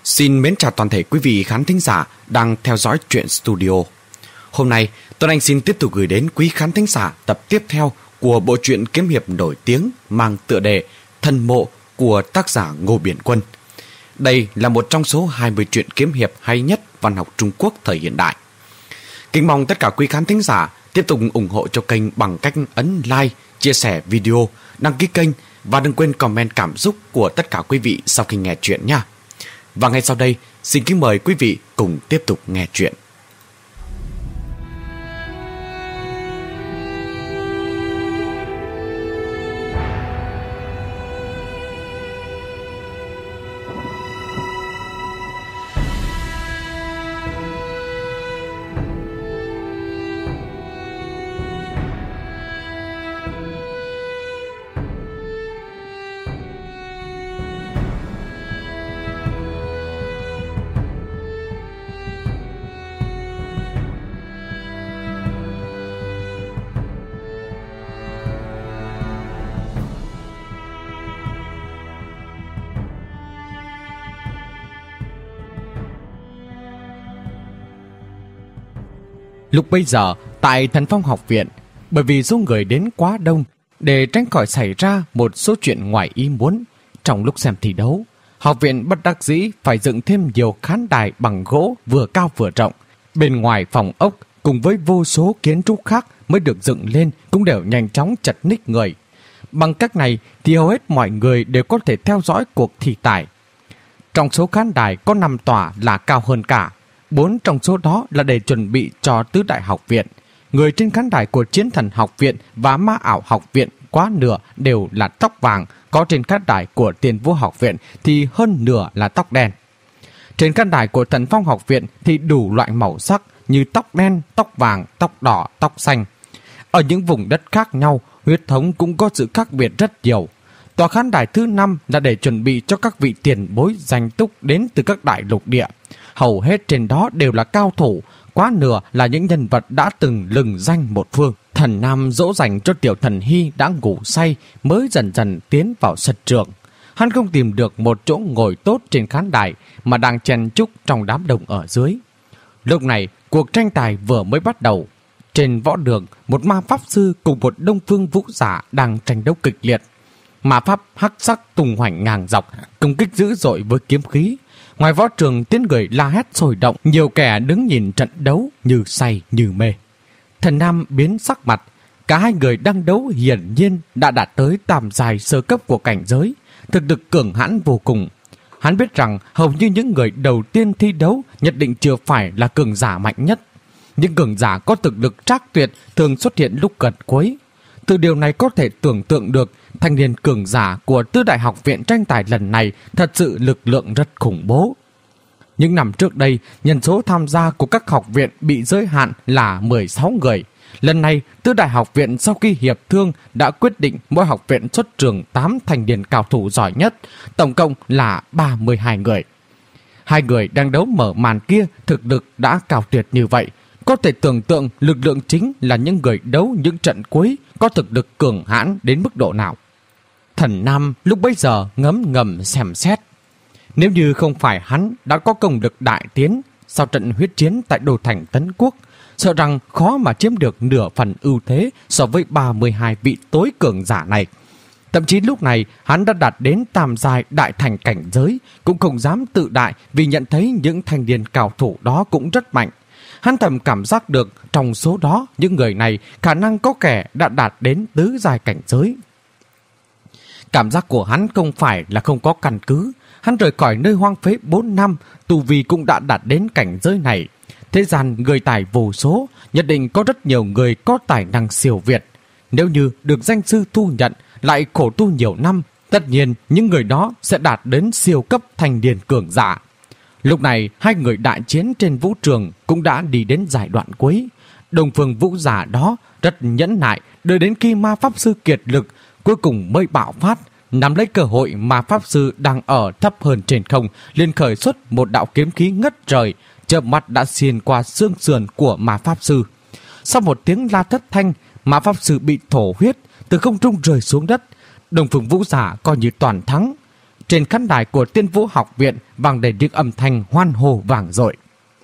Xin mến chào toàn thể quý vị khán thính giả đang theo dõi Truyện Studio. Hôm nay, Tuấn Anh xin tiếp tục gửi đến quý khán thính giả tập tiếp theo của bộ truyện kiếm hiệp nổi tiếng mang tựa đề Thần Mộ của tác giả Ngô Biển Quân. Đây là một trong số 20 truyện kiếm hiệp hay nhất văn học Trung Quốc thời hiện đại. Kính mong tất cả quý khán thính giả tiếp tục ủng hộ cho kênh bằng cách ấn like, chia sẻ video, đăng ký kênh và đừng quên comment cảm xúc của tất cả quý vị sau khi nghe truyện nha. Và ngay sau đây, xin kính mời quý vị cùng tiếp tục nghe truyện. Lúc bây giờ, tại Thần Phong học viện, bởi vì số người đến quá đông, để tránh khỏi xảy ra một số chuyện ngoài ý muốn, trong lúc xem thi đấu, học viện bất đắc dĩ phải dựng thêm nhiều khán đài bằng gỗ vừa cao vừa rộng. Bên ngoài phòng ốc cùng với vô số kiến trúc khác mới được dựng lên cũng đều nhanh chóng chật ních người. Bằng cách này thì hầu hết mọi người đều có thể theo dõi cuộc thi tài. Trong số khán đài có 5 tòa là cao hơn cả. 4 trong số đó là để chuẩn bị cho tứ đại học viện. Người trên khán đài của Chiến Thần học viện và Ma Ảo học viện quá nửa đều là tóc vàng, có trên khán đài của Tiền Vũ học viện thì hơn nửa là tóc đen. Trên khán đài của Thần Phong học viện thì đủ loại màu sắc như tóc đen, tóc vàng, tóc đỏ, tóc xanh. Ở những vùng đất khác nhau, huyết thống cũng có sự khác biệt rất nhiều. Tòa khán đài thứ 5 là để chuẩn bị cho các vị tiền bối danh túc đến từ các đại lục địa. Hầu hết trên đó đều là cao thủ, quá nửa là những nhân vật đã từng lừng danh một phương. Thần Nam dỗ dành cho Tiểu Thần Hy đã ngủ say mới dần dần tiến vào sân trường. Hắn không tìm được một chỗ ngồi tốt trên khán đài mà đang chen chúc trong đám đông ở dưới. Lúc này, cuộc tranh tài vừa mới bắt đầu. Trên võ đường, một ma pháp sư cùng một đông phương vũ giả đang tranh đấu kịch liệt. Ma pháp hắc sắc tung hoành ngang dọc, công kích dữ dội với kiếm khí. Ngoài võ trường, tiếng người la hét sôi động, nhiều kẻ đứng nhìn trận đấu như say như mê. Thần Nam biến sắc mặt, cả hai người đang đấu hiển nhiên đã đạt tới tam giai sơ cấp của cảnh giới, thực lực cường hãn vô cùng. Hắn biết rằng hầu như những người đầu tiên thi đấu nhất định chưa phải là cường giả mạnh nhất. Những cường giả có thực lực trác tuyệt thường xuất hiện lúc gần cuối. Từ điều này có thể tưởng tượng được thanh niên cường giả của tứ đại học viện tranh tài lần này thật sự lực lượng rất khủng bố. Những năm trước đây, nhân số tham gia của các học viện bị giới hạn là 16 người. Lần này, tứ đại học viện sau khi hiệp thương đã quyết định mỗi học viện xuất trường 8 thanh niên cao thủ giỏi nhất, tổng cộng là 32 người. Hai người đang đấu mở màn kia thực lực đã cao tuyệt như vậy. Có thể tưởng tượng lực lượng chính là những người đấu những trận cuối có thực lực cường hãn đến mức độ nào. Thần Nam lúc bấy giờ ngấm ngầm xem xét. Nếu như không phải hắn đã có công lực đại tiến sau trận huyết chiến tại đô thành Tấn Quốc, sợ rằng khó mà chiếm được nửa phần ưu thế so với 32 vị tối cường giả này. Thậm chí lúc này hắn đã đạt đến tam giai đại thành cảnh giới, cũng không dám tự đại vì nhận thấy những thanh niên cao thủ đó cũng rất mạnh. Hắn thầm cảm giác được trong số đó những người này khả năng có kẻ đã đạt đến tứ giai cảnh giới. Cảm giác của hắn không phải là không có căn cứ. Hắn rời khỏi nơi hoang phế 4 năm, tu vi cũng đã đạt đến cảnh giới này. Thế gian người tài vô số, nhất định có rất nhiều người có tài năng siêu việt. Nếu như được danh sư thu nhận, lại khổ tu nhiều năm, tất nhiên những người đó sẽ đạt đến siêu cấp thành niên cường giả. Lúc này, hai người đại chiến trên vũ trường cũng đã đi đến giai đoạn cuối. Đồng phương vũ giả đó rất nhẫn nại, đợi đến khi ma pháp sư kiệt lực, cuối cùng mới bạo phát. Nắm lấy cơ hội mà pháp sư đang ở thấp hơn trên không, liền khởi xuất một đạo kiếm khí ngất trời, chớp mắt đã xuyên qua xương sườn của ma pháp sư. Sau một tiếng la thất thanh, ma pháp sư bị thổ huyết, từ không trung rơi xuống đất. Đồng phương vũ giả coi như toàn thắng. Trên khán đài của Tiên Vũ học viện vang đầy những âm thanh hoan hô vang dội.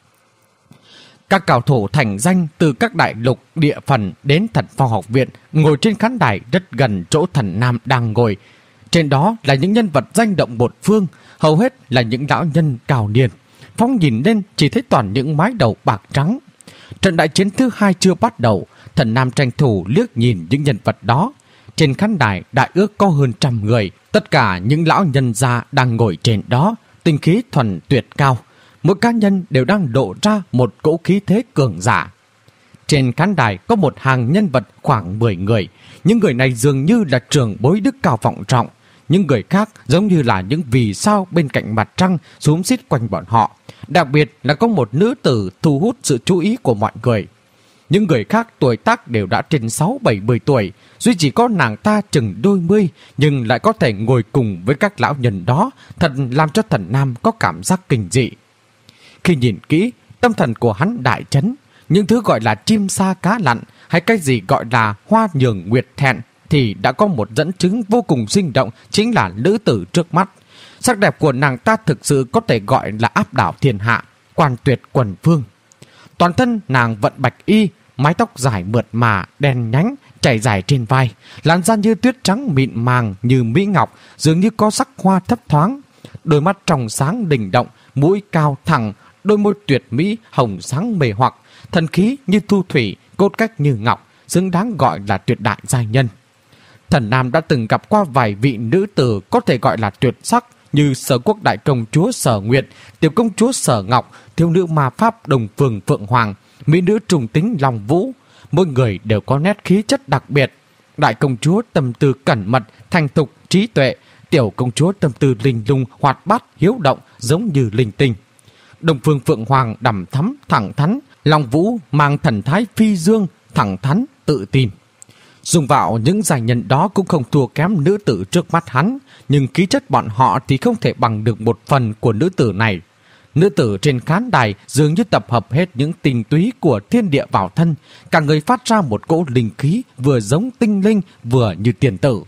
Các cao thủ thành danh từ các đại lục địa phần đến Thần Phong học viện ngồi trên khán đài rất gần chỗ Thần Nam đang ngồi. Trên đó là những nhân vật danh động một phương, hầu hết là những lão nhân cao niên. Phong nhìn lên chỉ thấy toàn những mái đầu bạc trắng. Trận đại chiến thứ 2 chưa bắt đầu, Thần Nam tranh thủ liếc nhìn những nhân vật đó. Trên khán đài đại ước có hơn 100 người, tất cả những lão nhân gia đang ngồi trên đó, tinh khí thuần tuyệt cao. Mỗi cá nhân đều đang độ ra một cỗ khí thế cường giả. Trên khán đài có một hàng nhân vật khoảng 10 người. Những người này dường như là trưởng bối đức cao vọng trọng. Những người khác giống như là những vì sao bên cạnh mặt trăng xúm xít quanh bọn họ. Đặc biệt là có một nữ tử thu hút sự chú ý của mọi người. Những người khác tuổi tác đều đã trên 6-70 tuổi, duy chỉ có nàng ta chừng đôi mươi, nhưng lại có thể ngồi cùng với các lão nhân đó, thật làm cho Thần Nam có cảm giác kinh dị. Khi nhìn kỹ, tâm thần của hắn đại chấn. Những thứ gọi là chim sa cá lặn hay cái gì gọi là hoa nhường nguyệt thẹn thì đã có một dẫn chứng vô cùng sinh động, chính là nữ tử trước mắt. Sắc đẹp của nàng ta thực sự có thể gọi là áp đảo thiên hạ, quan tuyệt quần phương. Toàn thân nàng vận bạch y, mái tóc dài mượt mà, đen nhánh, chảy dài trên vai, làn da như tuyết trắng mịn màng như mỹ ngọc, dường như có sắc hoa thấp thoáng. Đôi mắt trong sáng đình động, mũi cao thẳng, đôi môi tuyệt mỹ hồng sáng mê hoặc, thần khí như thu thủy, cốt cách như ngọc, xứng đáng gọi là tuyệt đại giai nhân. Thần Nam đã từng gặp qua vài vị nữ tử có thể gọi là tuyệt sắc, như Sở Quốc đại công chúa Sở Nguyệt, tiểu công chúa Sở Ngọc, thiếu nữ ma pháp Đồng Phường Phượng Hoàng, mỹ nữ trùng tính Long Vũ. Mỗi người đều có nét khí chất đặc biệt. Đại công chúa tâm tư cẩn mật, thành thục, trí tuệ; tiểu công chúa tâm tư linh lung, hoạt bát, hiếu động, giống như linh tinh. Đồng Phương Phượng Hoàng đằm thắm, thẳng thắn; Long Vũ mang thần thái phi dương, thẳng thắn, tự tin. Dùng vào những giai nhân đó cũng không thua kém nữ tử trước mắt hắn, nhưng khí chất bọn họ thì không thể bằng được một phần của nữ tử này. Nữ tử trên khán đài dường như tập hợp hết những tinh túy của thiên địa vào thân, cả người phát ra một cỗ linh khí vừa giống tinh linh vừa như tiền tử.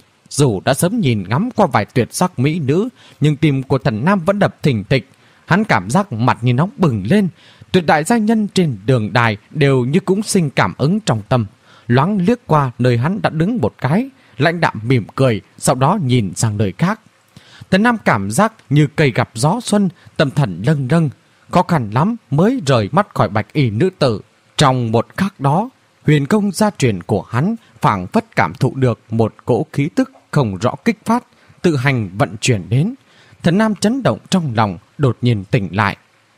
Dù đã sớm nhìn ngắm qua vài tuyệt sắc mỹ nữ, nhưng tim của Thần Nam vẫn đập thình thịch. Hắn cảm giác mặt như nóng bừng lên. Tuyệt đại giai nhân trên đường đài đều như cũng sinh cảm ứng trong tâm. Loáng liếc qua nơi hắn đã đứng một cái, lãnh đạm mỉm cười, sau đó nhìn sang nơi khác. Thần Nam cảm giác như cây gặp gió xuân, tâm thần lâng lâng. Khó khăn lắm mới rời mắt khỏi bạch y nữ tử. Trong một khắc đó, huyền công gia truyền của hắn phảng phất cảm thụ được một cỗ khí tức không rõ kích phát, tự hành vận chuyển đến. Thần Nam chấn động trong lòng, đột nhiên tỉnh lại.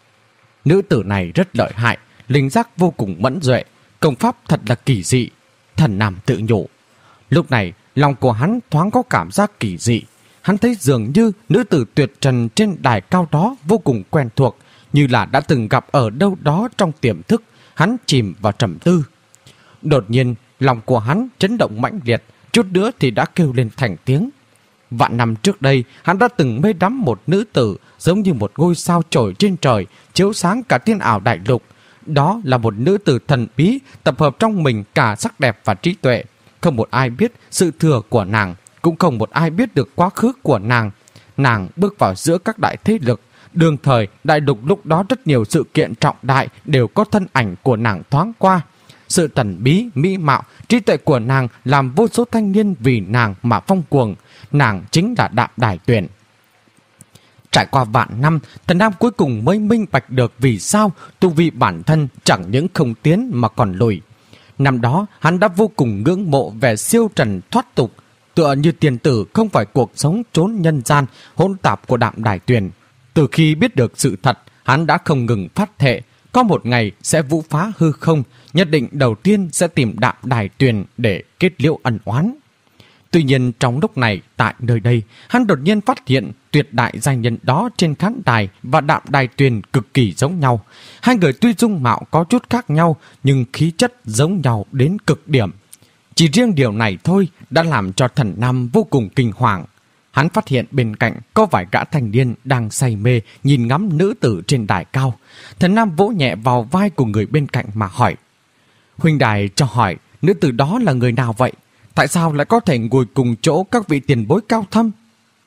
Nữ tử này rất lợi hại, linh giác vô cùng mẫn duệ, công pháp thật là kỳ dị. Thần Nam tự nhủ. Lúc này, lòng của hắn thoáng có cảm giác kỳ dị. Hắn thấy dường như nữ tử tuyệt trần trên đài cao đó vô cùng quen thuộc, như là đã từng gặp ở đâu đó trong tiềm thức. Hắn chìm vào trầm tư. Đột nhiên, lòng của hắn chấn động mãnh liệt, chút nữa thì đã kêu lên thành tiếng. Vạn năm trước đây, hắn đã từng mê đắm một nữ tử giống như một ngôi sao trổi trên trời, chiếu sáng cả thiên ảo đại lục. Đó là một nữ tử thần bí, tập hợp trong mình cả sắc đẹp và trí tuệ. Không một ai biết sự thừa của nàng, cũng không một ai biết được quá khứ của nàng. Nàng bước vào giữa các đại thế lực. Đương thời, đại lục lúc đó rất nhiều sự kiện trọng đại đều có thân ảnh của nàng thoáng qua. Sự thần bí, mỹ mạo, trí tuệ của nàng làm vô số thanh niên vì nàng mà phong cuồng. Nàng chính là Đạm Đài Tuyền. Trải qua vạn năm, Thần Nam cuối cùng mới minh bạch được vì sao tu vi bản thân chẳng những không tiến mà còn lùi. Năm đó, hắn đã vô cùng ngưỡng mộ vẻ siêu trần thoát tục, tựa như tiền tử không phải cuộc sống trốn nhân gian hỗn tạp của Đạm Đài Tuyền. Từ khi biết được sự thật, hắn đã không ngừng phát thệ, có một ngày sẽ vũ phá hư không, nhất định đầu tiên sẽ tìm Đạm Đài Tuyền để kết liễu ân oán. Tuy nhiên trong lúc này, tại nơi đây, hắn đột nhiên phát hiện tuyệt đại giai nhân đó trên khán đài và Đạm Đài Tuyền cực kỳ giống nhau. Hai người tuy dung mạo có chút khác nhau, nhưng khí chất giống nhau đến cực điểm. Chỉ riêng điều này thôi đã làm cho Thần Nam vô cùng kinh hoàng. Hắn phát hiện bên cạnh có vài gã thanh niên đang say mê nhìn ngắm nữ tử trên đài cao. Thần Nam vỗ nhẹ vào vai của người bên cạnh mà hỏi. Huynh đài cho hỏi, nữ tử đó là người nào vậy? Tại sao lại có thể ngồi cùng chỗ các vị tiền bối cao thâm?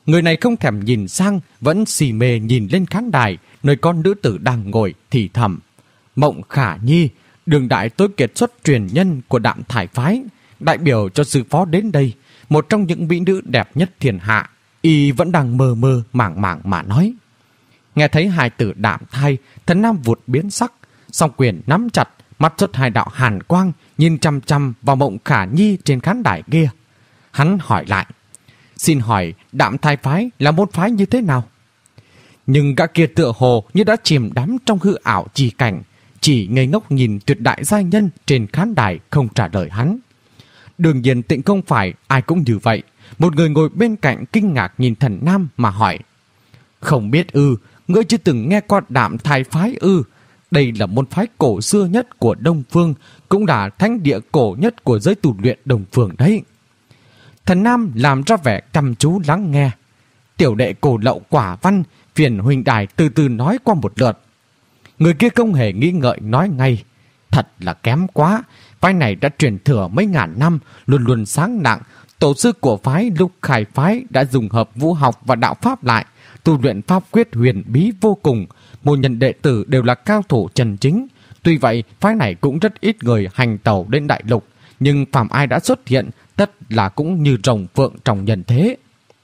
Người này không thèm nhìn sang, vẫn xì mê nhìn lên khán đài, nơi con nữ tử đang ngồi thì thầm. Mộng Khả Nhi, đường đại tối kiệt xuất truyền nhân của Đạm Thải phái, đại biểu cho sư phó đến đây, một trong những mỹ nữ đẹp nhất thiên hạ. Y vẫn đang mơ mơ màng màng mà nói. Nghe thấy hai từ Đạm Thai, Thần Nam vụt biến sắc, song quyền nắm chặt, mắt xuất hai đạo hàn quang, nhìn chăm chăm vào Mộng Khả Nhi trên khán đài kia. Hắn hỏi lại, xin hỏi Đạm Thai phái là môn phái như thế nào? Nhưng gã kia tựa hồ như đã chìm đắm trong hư ảo trì cảnh, chỉ ngây ngốc nhìn tuyệt đại giai nhân trên khán đài không trả lời hắn. Đương nhiên Tịnh không phải ai cũng như vậy. Một người ngồi bên cạnh kinh ngạc nhìn Thần Nam mà hỏi, không biết ư, ngươi chưa từng nghe qua Đạm Thai phái ư? Đây là môn phái cổ xưa nhất của Đông Phương, cũng là thánh địa cổ nhất của giới tu luyện Đông Phương đấy. Thần Nam làm ra vẻ chăm chú lắng nghe. Tiểu đệ cổ lậu quả văn, phiền huynh đài từ từ nói qua một lượt. Người kia không hề nghĩ ngợi nói ngay, thật là kém quá. Phái này đã truyền thừa mấy ngàn năm, luôn luôn sáng nặng. Tổ sư của phái Lục Khải phái đã dùng hợp vũ học và đạo pháp lại, tu luyện pháp quyết huyền bí vô cùng. Môn nhân đệ tử đều là cao thủ chân chính. Tuy vậy, phái này cũng rất ít người hành tẩu đến đại lục, nhưng phàm ai đã xuất hiện, tất là cũng như rồng phượng trong nhân thế.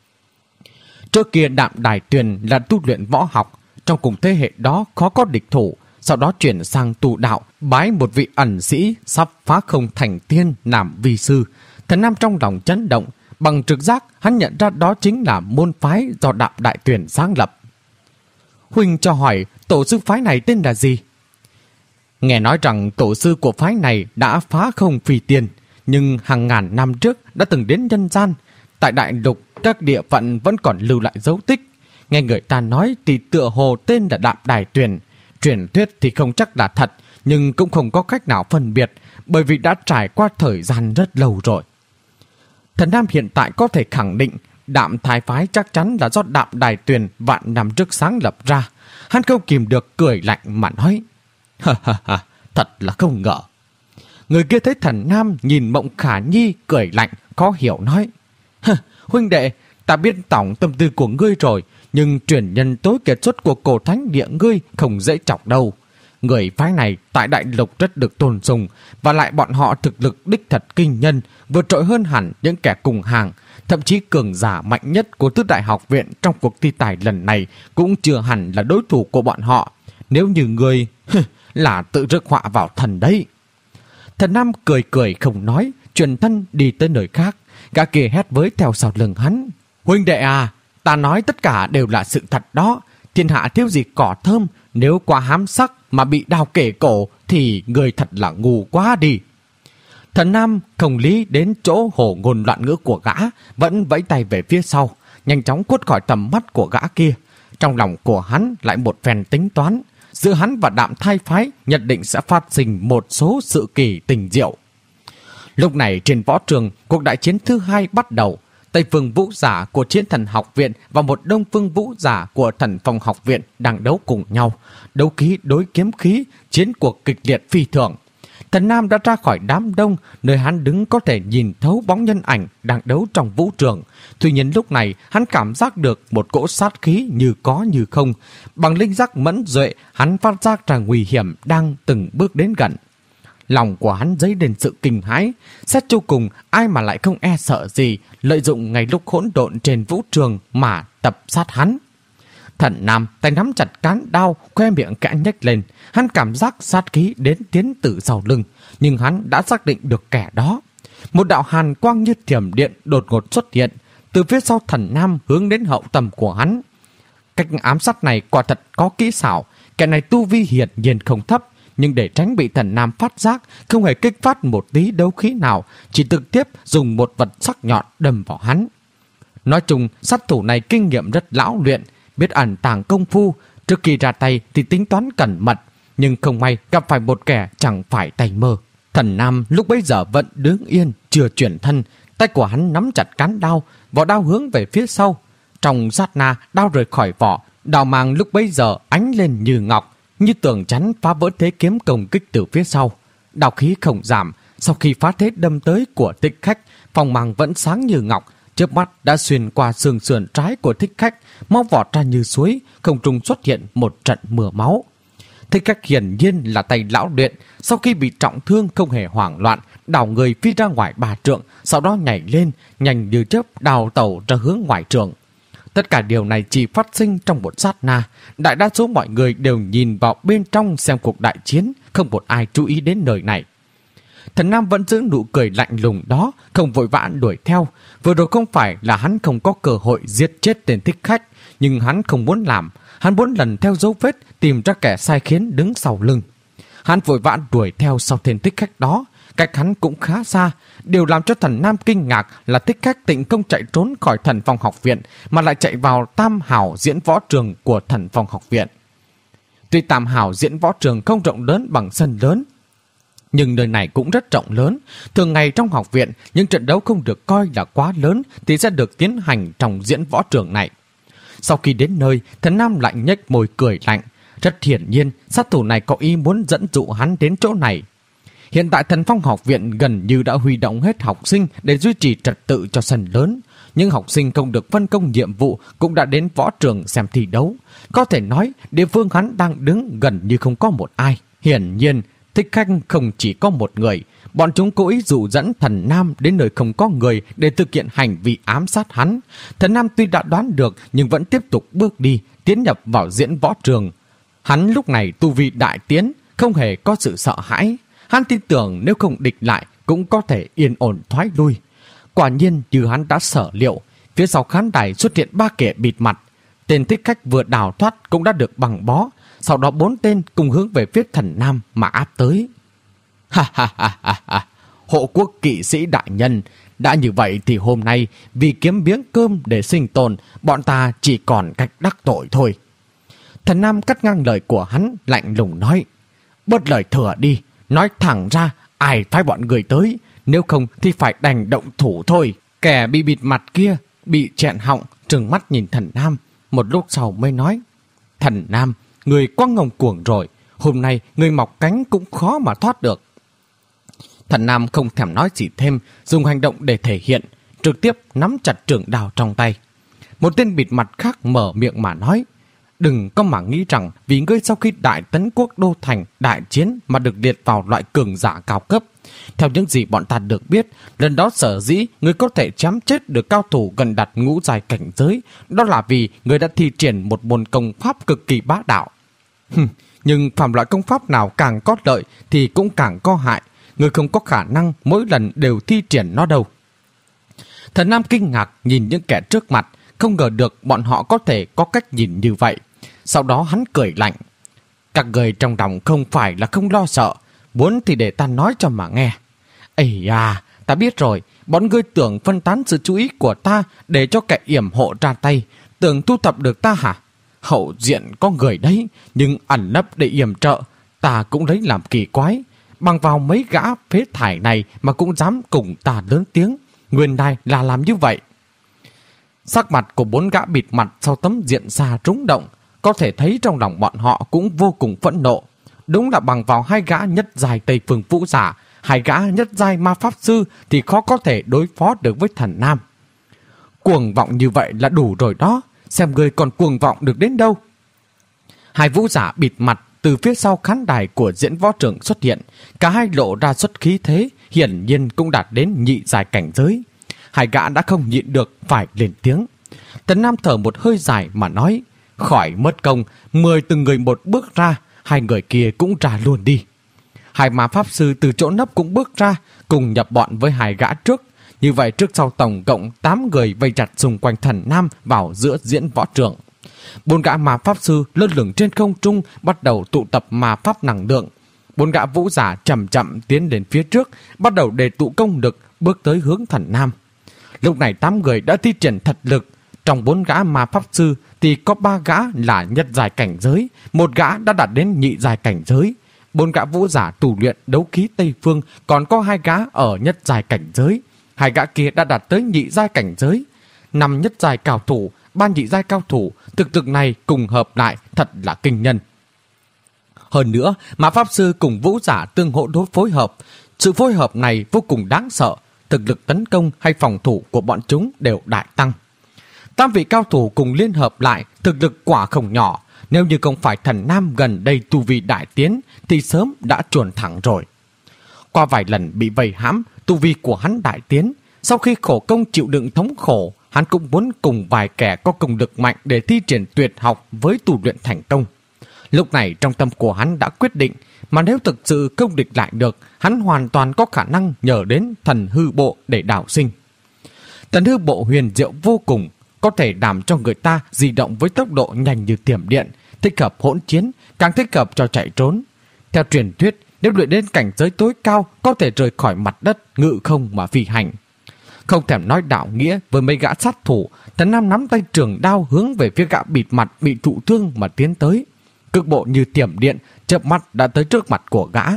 Trước kia Đạm Đài Tuyền là tu luyện võ học, trong cùng thế hệ đó khó có địch thủ. Sau đó chuyển sang tu đạo, bái một vị ẩn sĩ sắp phá không thành tiên làm vi sư. Thần Nam trong lòng chấn động, bằng trực giác hắn nhận ra đó chính là môn phái do Đạm Đại Tuyền sáng lập. Huynh cho hỏi tổ sư phái này tên là gì? Nghe nói rằng tổ sư của phái này đã phá không phi tiên, nhưng hàng ngàn năm trước đã từng đến nhân gian. Tại đại lục, các địa phận vẫn còn lưu lại dấu tích. Nghe người ta nói thì tựa hồ tên là Đạm Đài Tuyền. Truyền thuyết thì không chắc là thật, nhưng cũng không có cách nào phân biệt, bởi vì đã trải qua thời gian rất lâu rồi. Thần Nam hiện tại có thể khẳng định Đạm Thái phái chắc chắn là do Đạm Đài Tuyền vạn năm trước sáng lập ra. Hắn không kìm được cười lạnh mà nói, ha, thật là không ngờ. Người kia thấy Thần Nam nhìn Mộng Khả Nhi cười lạnh, khó hiểu nói, huynh đệ, ta biết tổng tâm tư của ngươi rồi, nhưng truyền nhân tối kiệt xuất của cổ thánh địa ngươi không dễ chọc đâu. Người phái này tại đại lục rất được tôn sùng, và lại bọn họ thực lực đích thật kinh nhân, vượt trội hơn hẳn những kẻ cùng hàng. Thậm chí cường giả mạnh nhất của Tứ Đại Học Viện trong cuộc thi tài lần này cũng chưa hẳn là đối thủ của bọn họ. Nếu như ngươi là tự rước họa vào thần đấy. Thần Nam cười cười không nói, chuyển thân đi tới nơi khác. Gã kia hét với theo sau lưng hắn, huynh đệ à, ta nói tất cả đều là sự thật đó. Thiên hạ thiếu gì cỏ thơm, nếu quá hám sắc mà bị đào kể cổ thì người thật là ngu quá đi. Thần Nam không lý đến chỗ hồ ngôn loạn ngữ của gã, vẫn vẫy tay về phía sau, nhanh chóng khuất khỏi tầm mắt của gã kia. Trong lòng của hắn lại một phen tính toán, giữa hắn và Đạm Thai phái nhận định sẽ phát sinh một số sự kỳ tình diệu. Lúc này trên võ trường, cuộc đại chiến thứ hai bắt đầu. Tây phương vũ giả của Chiến Thần Học Viện và một Đông phương vũ giả của Thần Phong Học Viện đang đấu cùng nhau. Đấu khí đối kiếm khí, chiến cuộc kịch liệt phi thường. Thần Nam đã ra khỏi đám đông, nơi hắn đứng có thể nhìn thấu bóng nhân ảnh đang đấu trong vũ trường. Tuy nhiên lúc này hắn cảm giác được một cỗ sát khí như có như không. Bằng linh giác mẫn duệ, hắn phát giác ra nguy hiểm đang từng bước đến gần. Lòng của hắn dấy lên sự kinh hãi. Xét cho cùng, ai mà lại không e sợ gì, lợi dụng ngay lúc hỗn độn trên vũ trường mà tập sát hắn. Thần Nam tay nắm chặt cán đao, khoe miệng kẽ nhếch lên. Hắn cảm giác sát khí đến tiến từ sau lưng, nhưng hắn đã xác định được kẻ đó. Một đạo hàn quang như thiểm điện đột ngột xuất hiện từ phía sau Thần Nam hướng đến hậu tâm của hắn. Cách ám sát này quả thật có kỹ xảo. Kẻ này tu vi hiển nhiên không thấp, nhưng để tránh bị Thần Nam phát giác, không hề kích phát một tí đấu khí nào, chỉ trực tiếp dùng một vật sắc nhọn đâm vào hắn. Nói chung, sát thủ này kinh nghiệm rất lão luyện, biết ẩn tàng công phu. Trước khi ra tay thì tính toán cẩn mật, nhưng không may gặp phải một kẻ chẳng phải tay mơ. Thần Nam lúc bấy giờ vẫn đứng yên, chưa chuyển thân. Tay của hắn nắm chặt cán đao, vỏ đao hướng về phía sau. Trong sát na, đao rời khỏi vỏ, đao mang lúc bấy giờ ánh lên như ngọc, như tường chắn phá vỡ thế kiếm công kích từ phía sau. Đao khí không giảm, sau khi phá thế đâm tới của Thích Khách, phong mang vẫn sáng như ngọc. chớp mắt đã xuyên qua xương sườn trái của thích khách, máu vọt ra như suối, không trung xuất hiện một trận mưa máu. Thích khách hiển nhiên là tay lão luyện, sau khi bị trọng thương không hề hoảng loạn, đảo người phi ra ngoài 3 trượng, sau đó nhảy lên, nhanh như chớp đào tẩu ra hướng ngoài trường. Tất cả điều này chỉ phát sinh trong một sát na. Đại đa số mọi người đều nhìn vào bên trong xem cuộc đại chiến, không một ai chú ý đến nơi này. Thần Nam vẫn giữ nụ cười lạnh lùng đó, không vội vã đuổi theo. Vừa rồi không phải là hắn không có cơ hội giết chết tên thích khách, nhưng hắn không muốn làm. Hắn muốn lần theo dấu vết tìm ra kẻ sai khiến đứng sau lưng. Hắn vội vã đuổi theo sau tên thích khách đó. Cách hắn cũng khá xa. Điều làm cho Thần Nam kinh ngạc là thích khách tịnh không chạy trốn khỏi Thần Phong học viện, mà lại chạy vào Tam Hảo diễn võ trường của Thần Phong học viện. Tuy Tam Hảo diễn võ trường không rộng lớn bằng sân lớn, nhưng nơi này cũng rất rộng lớn. Thường ngày trong học viện, những trận đấu không được coi là quá lớn thì sẽ được tiến hành trong diễn võ trường này. Sau khi đến nơi, Thần Nam lại nhếch môi cười lạnh. Rất hiển nhiên, sát thủ này có ý muốn dẫn dụ hắn đến chỗ này. Hiện tại Thần Phong học viện gần như đã huy động hết học sinh để duy trì trật tự cho sân lớn. Nhưng học sinh không được phân công nhiệm vụ cũng đã đến võ trường xem thi đấu. Có thể nói, địa phương hắn đang đứng gần như không có một ai. Hiển nhiên, thích khách không chỉ có một người. Bọn chúng cố ý dụ dẫn Thần Nam đến nơi không có người để thực hiện hành vi ám sát hắn. Thần Nam tuy đã đoán được nhưng vẫn tiếp tục bước đi, tiến nhập vào diễn võ trường. Hắn lúc này tu vi đại tiến, không hề có sự sợ hãi. Hắn tin tưởng nếu không địch lại cũng có thể yên ổn thoái lui. Quả nhiên như hắn đã sở liệu, phía sau khán đài xuất hiện 3 kẻ bịt mặt. Tên thích khách vừa đào thoát cũng đã được bằng bó. Sau đó 4 tên cùng hướng về phía Thần Nam mà áp tới. Ha ha ha ha ha, hộ quốc kỵ sĩ đại nhân, đã như vậy thì hôm nay vì kiếm miếng cơm để sinh tồn, bọn ta chỉ còn cách đắc tội thôi. Thần Nam cắt ngang lời của hắn, lạnh lùng nói: bớt lời thừa đi, nói thẳng ra ai phái bọn người tới, nếu không thì phải đành động thủ thôi. Kẻ bị bịt mặt kia bị chẹn họng, trừng mắt nhìn Thần Nam, một lúc sau mới nói: Thần Nam, người quá ngông cuồng rồi, hôm nay người mọc cánh cũng khó mà thoát được. Thần Nam không thèm nói gì thêm, dùng hành động để thể hiện, trực tiếp nắm chặt trường đao trong tay. Một tên bịt mặt khác mở miệng mà nói: đừng có mà nghĩ rằng vì ngươi sau khi đại tấn quốc đô thành đại chiến mà được liệt vào loại cường giả cao cấp. Theo những gì bọn ta được biết, lần đó sở dĩ ngươi có thể chém chết được cao thủ gần đạt ngũ giai cảnh giới, đó là vì ngươi đã thi triển một môn công pháp cực kỳ bá đạo. Nhưng phạm loại công pháp nào càng có lợi thì cũng càng có hại. Ngươi không có khả năng mỗi lần đều thi triển nó đâu. Thần Nam kinh ngạc nhìn những kẻ trước mặt, không ngờ được bọn họ có thể có cách nhìn như vậy. Sau đó hắn cười lạnh: các người trong lòng không phải là không lo sợ, muốn thì để ta nói cho mà nghe. Ây à, ta biết rồi, bọn ngươi tưởng phân tán sự chú ý của ta để cho kẻ yểm hộ ra tay, tưởng thu thập được ta hả? Hậu diện có người đấy, nhưng ẩn nấp để yểm trợ, ta cũng lấy làm kỳ quái. Bằng vào mấy gã phế thải này mà cũng dám cùng ta lớn tiếng, nguyên lai là làm như vậy. Sắc mặt của 4 gã bịt mặt sau tấm diện xa rúng động, có thể thấy trong lòng bọn họ cũng vô cùng phẫn nộ. Đúng là bằng vào 2 gã nhất giai Tây Phương Vũ giả, 2 gã nhất giai ma pháp sư thì khó có thể đối phó được với Thần Nam. Cuồng vọng như vậy là đủ rồi đó, xem ngươi còn cuồng vọng được đến đâu. 2 vũ giả bịt mặt từ phía sau khán đài của diễn võ trường xuất hiện, cả hai lộ ra xuất khí thế, hiển nhiên cũng đạt đến nhị giai cảnh giới. 2 gã đã không nhịn được phải lên tiếng. Thần Nam thở một hơi dài mà nói: khỏi mất công, 10 từng người một bước ra, 2 người kia cũng ra luôn đi. 2 ma pháp sư từ chỗ nấp cũng bước ra, cùng nhập bọn với 2 gã trước. Như vậy trước sau tổng cộng 8 người vây chặt xung quanh Thần Nam vào giữa diễn võ trường. 4 gã ma pháp sư lơ lửng trên không trung bắt đầu tụ tập ma pháp năng lượng. 4 gã vũ giả chậm chậm tiến đến phía trước, bắt đầu đề tụ công lực bước tới hướng Thần Nam. Lúc này 8 người đã thi triển thật lực. Trong 4 gã ma pháp sư thì có 3 gã là nhất giai cảnh giới, 1 gã đã đạt đến nhị giai cảnh giới. 4 gã vũ giả tù luyện đấu khí Tây Phương còn có 2 gã ở nhất giai cảnh giới. 2 gã kia đã đạt tới nhị giai cảnh giới. 5 nhất giai cao thủ, 3 nhị giai cao thủ, thực lực này cùng hợp lại thật là kinh nhân. Hơn nữa, ma pháp sư cùng vũ giả tương hỗ đối phối hợp. Sự phối hợp này vô cùng đáng sợ. thực lực tấn công hay phòng thủ của bọn chúng đều đại tăng. 8 vị cao thủ cùng liên hợp lại, thực lực quả không nhỏ. Nếu như không phải thần nam gần đây tu vi đại tiến thì sớm đã chuồn thẳng rồi. Qua vài lần bị vây hãm, tu vi của hắn đại tiến. Sau khi khổ công chịu đựng thống khổ, hắn cũng muốn cùng vài kẻ có công lực mạnh để thi triển tuyệt học với tu luyện thành công. Lúc này trong tâm của hắn đã quyết định, mà nếu thực sự công địch lại được, hắn hoàn toàn có khả năng nhờ đến thần hư bộ để đào sinh. Thần hư bộ huyền diệu vô cùng, có thể làm cho người ta di động với tốc độ nhanh như thiểm điện, thích hợp hỗn chiến, càng thích hợp cho chạy trốn. Theo truyền thuyết, nếu luyện đến cảnh giới tối cao, có thể rời khỏi mặt đất, ngự không mà phi hành. Không thèm nói đạo nghĩa với mấy gã sát thủ, thần nam nắm tay trường đao hướng về phía gã bịt mặt bị thụ thương mà tiến tới. Cực bộ như tiềm điện, chớp mắt đã tới trước mặt của gã.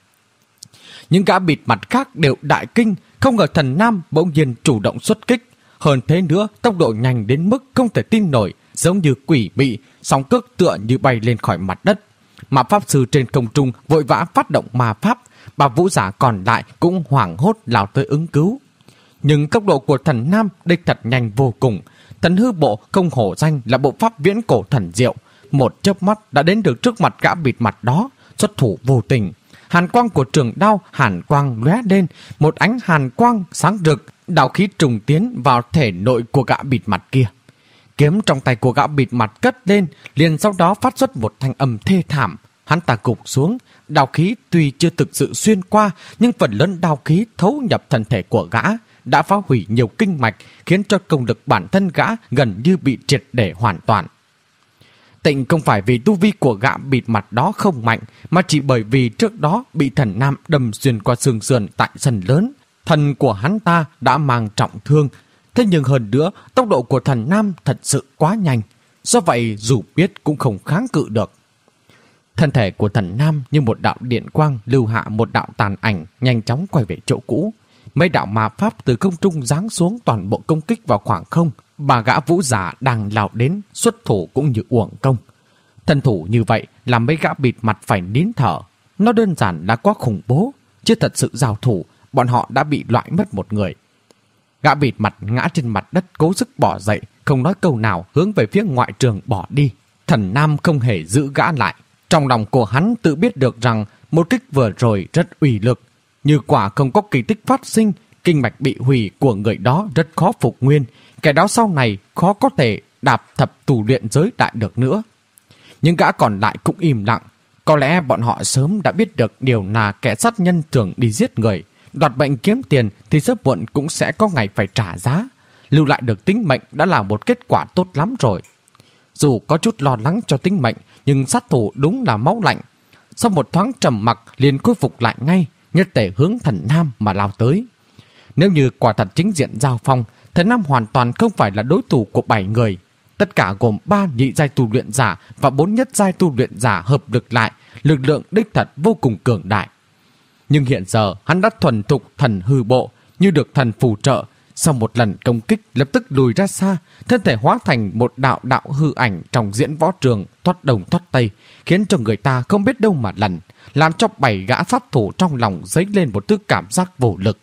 Những gã bịt mặt khác đều đại kinh, không ngờ thần nam bỗng nhiên chủ động xuất kích. Hơn thế nữa, tốc độ nhanh đến mức không thể tin nổi, giống như quỷ mị, sóng cước tựa như bay lên khỏi mặt đất. Mà pháp sư trên không trung vội vã phát động ma pháp, bà vũ giả còn lại cũng hoảng hốt lao tới ứng cứu. Nhưng tốc độ của thần nam đích thật nhanh vô cùng. Thần hư bộ không hổ danh là bộ pháp viễn cổ thần diệu. Một chớp mắt đã đến được trước mặt gã bịt mặt đó, xuất thủ vô tình. Hàn quang của trường đao hàn quang lóe lên, một ánh hàn quang sáng rực, đạo khí trùng tiến vào thể nội của gã bịt mặt kia. Kiếm trong tay của gã bịt mặt cất lên, liền sau đó phát xuất một thanh âm thê thảm. Hắn ta gục xuống, đạo khí tuy chưa thực sự xuyên qua, nhưng phần lớn đạo khí thấu nhập thân thể của gã, đã phá hủy nhiều kinh mạch, khiến cho công lực bản thân gã gần như bị triệt để hoàn toàn. Tịnh không phải vì tu vi của gã bịt mặt đó không mạnh, mà chỉ bởi vì trước đó bị thần nam đâm xuyên qua xương sườn tại sân lớn. Thần của hắn ta đã mang trọng thương. Thế nhưng hơn nữa, tốc độ của thần nam thật sự quá nhanh. Do vậy dù biết cũng không kháng cự được. Thân thể của thần nam như một đạo điện quang lưu hạ một đạo tàn ảnh, nhanh chóng quay về chỗ cũ. Mấy đạo ma pháp từ không trung giáng xuống toàn bộ công kích vào khoảng không. Bà gã vũ giả đang lao đến, xuất thủ cũng như uổng công. Thân thủ như vậy làm mấy gã bịt mặt phải nín thở. Nó đơn giản đã quá khủng bố. Chứ thật sự giao thủ, bọn họ đã bị loại mất một người. Gã bịt mặt ngã trên mặt đất cố sức bỏ dậy, không nói câu nào, hướng về phía ngoại trường bỏ đi. Thần nam không hề giữ gã lại. Trong lòng của hắn tự biết được rằng một kích vừa rồi rất uy lực. Như quả không có kỳ tích phát sinh, kinh mạch bị hủy của người đó rất khó phục nguyên. Kẻ đó sau này khó có thể đạp thập tù luyện giới đại được nữa. Nhưng gã còn lại cũng im lặng. Có lẽ bọn họ sớm đã biết được điều là kẻ sát nhân thường đi giết người. Đoạt bệnh kiếm tiền thì sớm muộn cũng sẽ có ngày phải trả giá. Lưu lại được tính mệnh đã là một kết quả tốt lắm rồi. Dù có chút lo lắng cho tính mệnh, nhưng sát thủ đúng là máu lạnh. Sau một thoáng trầm mặc liền khôi phục lại ngay, nhất tề hướng thần nam mà lao tới. Nếu như quả thật chính diện giao phong, thần nam hoàn toàn không phải là đối thủ của 7 người. Tất cả gồm 3 nhị giai tu luyện giả và 4 nhất giai tu luyện giả hợp lực lại, lực lượng đích thật vô cùng cường đại. Nhưng hiện giờ hắn đã thuần thục thần hư bộ, như được thần phù trợ. Sau một lần công kích lập tức lùi ra xa, thân thể hóa thành một đạo đạo hư ảnh trong diễn võ trường, thoát đông thoát tây, khiến cho người ta không biết đâu mà lần, làm cho 7 gã sát thủ trong lòng dấy lên một thứ cảm giác vô lực.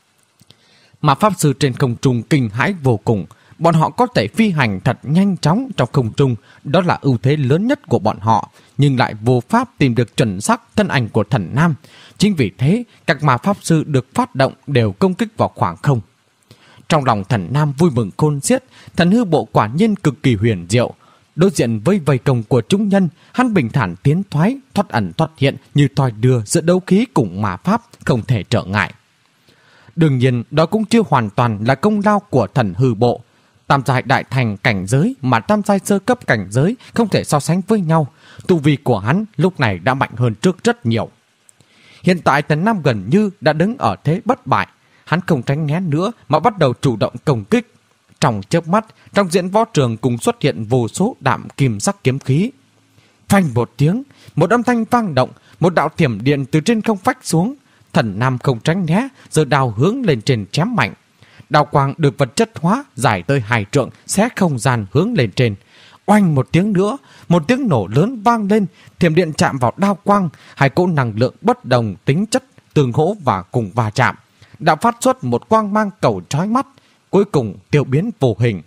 Mà pháp sư trên không trung kinh hãi vô cùng. Bọn họ có thể phi hành thật nhanh chóng trong không trung, đó là ưu thế lớn nhất của bọn họ, nhưng lại vô pháp tìm được chuẩn xác thân ảnh của thần nam. Chính vì thế, các ma pháp sư được phát động đều công kích vào khoảng không. Trong lòng thần nam vui mừng khôn xiết, thần hư bộ quả nhiên cực kỳ huyền diệu. Đối diện với vây công của chúng nhân, hắn bình thản tiến thoái, thoát ẩn thoát hiện như thoi đưa giữa đấu khí cùng ma pháp, không thể trở ngại. Đương nhiên, đó cũng chưa hoàn toàn là công lao của thần hư bộ. Tam giai đại thành cảnh giới mà tam giai sơ cấp cảnh giới không thể so sánh với nhau. Tu vi của hắn lúc này đã mạnh hơn trước rất nhiều. Hiện tại thần nam gần như đã đứng ở thế bất bại. Hắn không tránh né nữa mà bắt đầu chủ động công kích. Trong chớp mắt, trong diễn võ trường cùng xuất hiện vô số đạm kim sắc kiếm khí. Phanh một tiếng, một âm thanh vang động, một đạo thiểm điện từ trên không phách xuống. Thần nam không tránh né, giơ đao hướng lên trên chém mạnh. Đao quang được vật chất hóa, dài tới 2 trượng, xé không gian hướng lên trên. Oanh một tiếng nữa, một tiếng nổ lớn vang lên, thiểm điện chạm vào đao quang, hai cỗ năng lượng bất đồng tính chất tương hỗ và cùng va chạm. đã phát xuất một quang mang cầu chói mắt, cuối cùng tiêu biến vô hình.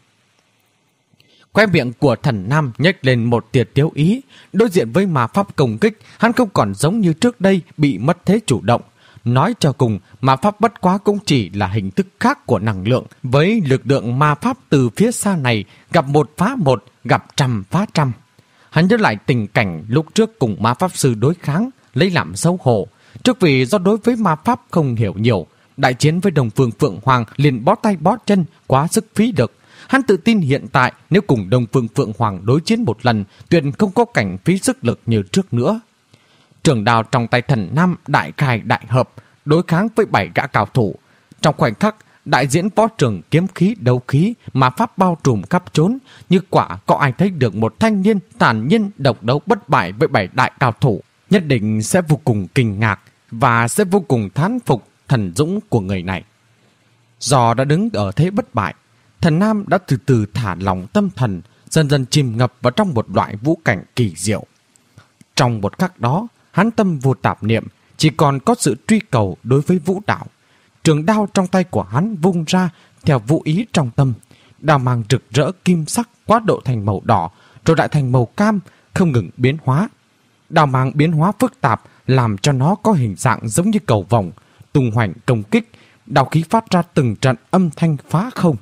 Khóe miệng của Thần Nam nhếch lên một tia tiếu ý, đối diện với ma pháp công kích, hắn không còn giống như trước đây bị mất thế chủ động. Nói cho cùng, ma pháp bất quá cũng chỉ là hình thức khác của năng lượng. Với lực lượng ma pháp từ phía xa này, gặp một phá một, gặp trăm phá trăm. Hắn nhớ lại tình cảnh lúc trước cùng ma pháp sư đối kháng, lấy làm xấu hổ. Trước vì do đối với ma pháp không hiểu nhiều, đại chiến với Đông Phương Phượng Hoàng liền bó tay bó chân, quá sức phí được. Hắn tự tin hiện tại nếu cùng Đông Phương Phượng Hoàng đối chiến một lần, tuyệt không có cảnh phí sức lực như trước nữa. Trường đao trong tay Thần Nam đại khai đại hợp, đối kháng với 7 gã cao thủ. Trong khoảnh khắc, đại diễn võ trường kiếm khí đấu khí mà pháp bao trùm khắp trốn, như quả có ai thấy được một thanh niên tàn nhiên độc đấu bất bại với 7 đại cao thủ, nhất định sẽ vô cùng kinh ngạc và sẽ vô cùng thán phục thần dũng của người này. Do đã đứng ở thế bất bại, Thần Nam đã từ từ thả lỏng tâm thần, dần dần chìm ngập vào trong một loại vũ cảnh kỳ diệu. Trong một khắc đó, hắn tâm vô tạp niệm, chỉ còn có sự truy cầu đối với vũ đạo. Trường đao trong tay của hắn vung ra theo vũ ý trong tâm. Đao mang rực rỡ kim sắc quá độ thành màu đỏ, rồi lại thành màu cam, không ngừng biến hóa. Đao mang biến hóa phức tạp làm cho nó có hình dạng giống như cầu vồng, tung hoành công kích, đao khí phát ra từng trận âm thanh phá không.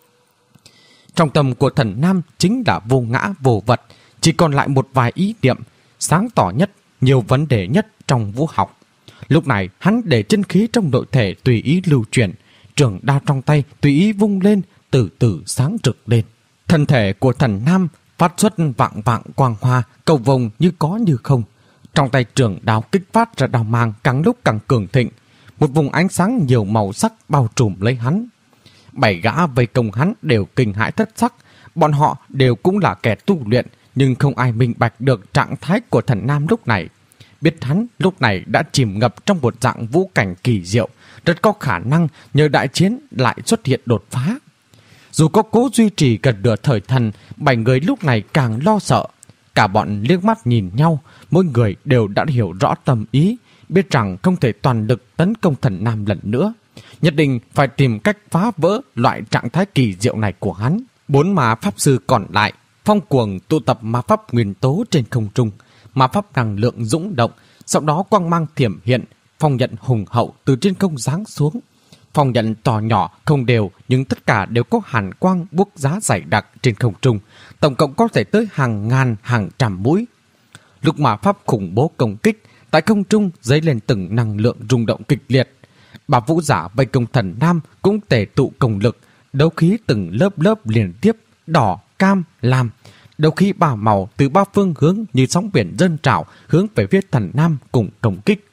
Trong tâm của Thần Nam chính là vô ngã vô vật, chỉ còn lại một vài ý niệm, sáng tỏ nhất, nhiều vấn đề nhất trong vũ học. Lúc này hắn để chân khí trong nội thể tùy ý lưu chuyển, trường đao trong tay tùy ý vung lên, từ từ sáng rực lên. Thân thể của Thần Nam phát xuất vạng vạng quang hoa, cầu vồng như có như không. Trong tay trường đao kích phát ra đao mang càng lúc càng cường thịnh, một vùng ánh sáng nhiều màu sắc bao trùm lấy hắn. 7 gã vây công hắn đều kinh hãi thất sắc, bọn họ đều cũng là kẻ tu luyện, nhưng không ai minh bạch được trạng thái của Thần Nam lúc này. Biết hắn lúc này đã chìm ngập trong một dạng vũ cảnh kỳ diệu, rất có khả năng nhờ đại chiến lại xuất hiện đột phá. Dù có cố duy trì gần nửa thời thần, 7 người lúc này càng lo sợ. Cả bọn liếc mắt nhìn nhau, mỗi người đều đã hiểu rõ tâm ý, biết rằng không thể toàn lực tấn công Thần Nam lần nữa. Nhất định phải tìm cách phá vỡ loại trạng thái kỳ diệu này của hắn. 4 ma pháp sư còn lại phong cuồng tụ tập ma pháp nguyên tố trên không trung, ma pháp năng lượng dũng động, sau đó quang mang thiểm hiện, phong nhận hùng hậu từ trên không giáng xuống. Phong nhận to nhỏ không đều, nhưng tất cả đều có hàn quang buốc giá dày đặc trên không trung, tổng cộng có thể tới hàng ngàn hàng trăm mũi. Lúc ma pháp khủng bố công kích, tại không trung dấy lên từng năng lượng rung động kịch liệt. Bà vũ giả vây công Thần Nam cũng tề tụ công lực, đấu khí từng lớp lớp liên tiếp, đỏ, cam, lam. Đấu khí 3 màu từ 3 phương hướng như sóng biển dâng trào hướng về phía Thần Nam cùng công kích.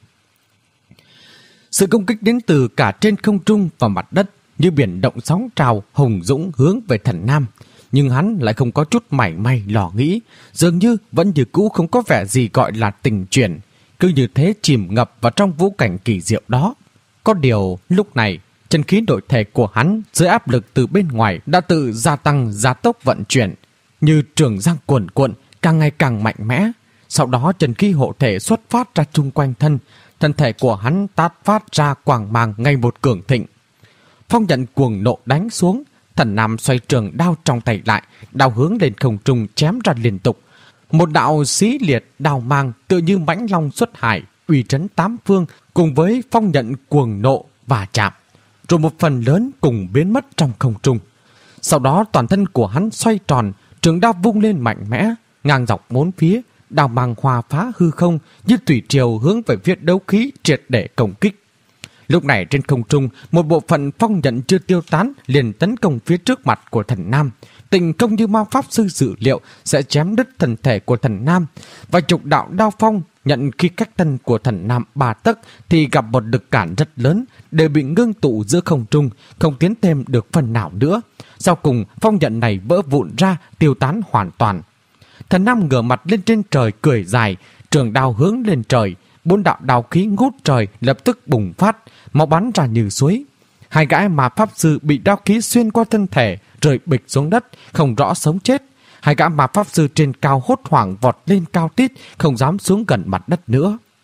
Sự công kích đến từ cả trên không trung và mặt đất, như biển động sóng trào hùng dũng hướng về Thần Nam. Nhưng hắn lại không có chút mảy may lo nghĩ, dường như vẫn như cũ không có vẻ gì gọi là tình chuyển, cứ như thế chìm ngập vào trong vũ cảnh kỳ diệu đó. Có điều lúc này, chân khí nội thể của hắn dưới áp lực từ bên ngoài đã tự gia tăng gia tốc vận chuyển, như trường giang cuồn cuộn, càng ngày càng mạnh mẽ. Sau đó chân khí hộ thể xuất phát ra chung quanh thân, thân thể của hắn tát phát ra quang mang ngày một cường thịnh. Phong nhận cuồng nộ đánh xuống, Thần Nam xoay trường đao trong tay lại, đao hướng lên không trung chém ra liên tục. Một đạo xí liệt đao mang tựa như mãnh long xuất hải, uy trấn 8 phương, cùng với phong nhận cuồng nộ và chạm, rồi một phần lớn cùng biến mất trong không trung. Sau đó toàn thân của hắn xoay tròn, trường đao vung lên mạnh mẽ, ngang dọc 4 phía, đao mang hòa phá hư không như thủy triều hướng về phía đấu khí triệt để công kích. Lúc này trên không trung, một bộ phận phong nhận chưa tiêu tán liền tấn công phía trước mặt của Thần Nam, tình công như ma pháp sư dự liệu sẽ chém đứt thân thể của Thần Nam. Và chục đạo đao phong nhận khi cách thân của Thần Nam 3 tấc thì gặp một lực cản rất lớn, đều bị ngưng tụ giữa không trung, không tiến thêm được phần nào nữa. Sau cùng phong nhận này vỡ vụn ra, tiêu tán hoàn toàn. Thần Nam ngửa mặt lên trên trời cười dài, trường đao hướng lên trời, 4 đạo đao khí ngút trời lập tức bùng phát, máu bắn ra như suối. 2 gã ma pháp sư bị đao khí xuyên qua thân thể, rơi bịch xuống đất, không rõ sống chết. 2 gã ma pháp sư trên cao hốt hoảng vọt lên cao tít, không dám xuống gần mặt đất nữa.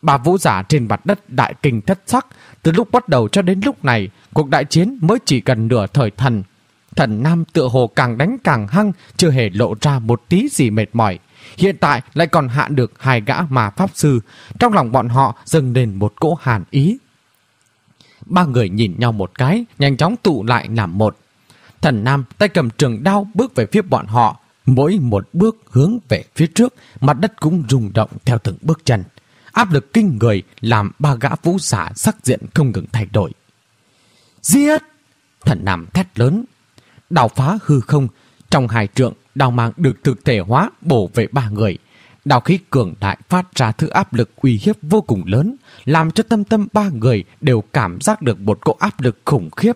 Ba vũ giả trên mặt đất đại kinh thất sắc. Từ lúc bắt đầu cho đến lúc này, cuộc đại chiến mới chỉ gần nửa thời thần. Thần Nam tựa hồ càng đánh càng hăng, chưa hề lộ ra một tí gì mệt mỏi. Hiện tại lại còn hạ được 2 gã ma pháp sư. Trong lòng bọn họ dâng lên một cỗ hàn ý. 3 người nhìn nhau một cái, nhanh chóng tụ lại làm một. Thần Nam tay cầm trường đao bước về phía bọn họ. Mỗi một bước hướng về phía trước, mặt đất cũng rung động theo từng bước chân. Áp lực kinh người làm 3 gã vũ giả sắc diện không ngừng thay đổi. Giết! Thần Nam thét lớn. Đao phá hư không. Trong 2 trượng, đao mang được thực thể hóa bổ về 3 người. Đao khí cường đại phát ra thứ áp lực uy hiếp vô cùng lớn, làm cho tâm 3 người đều cảm giác được một cỗ áp lực khủng khiếp.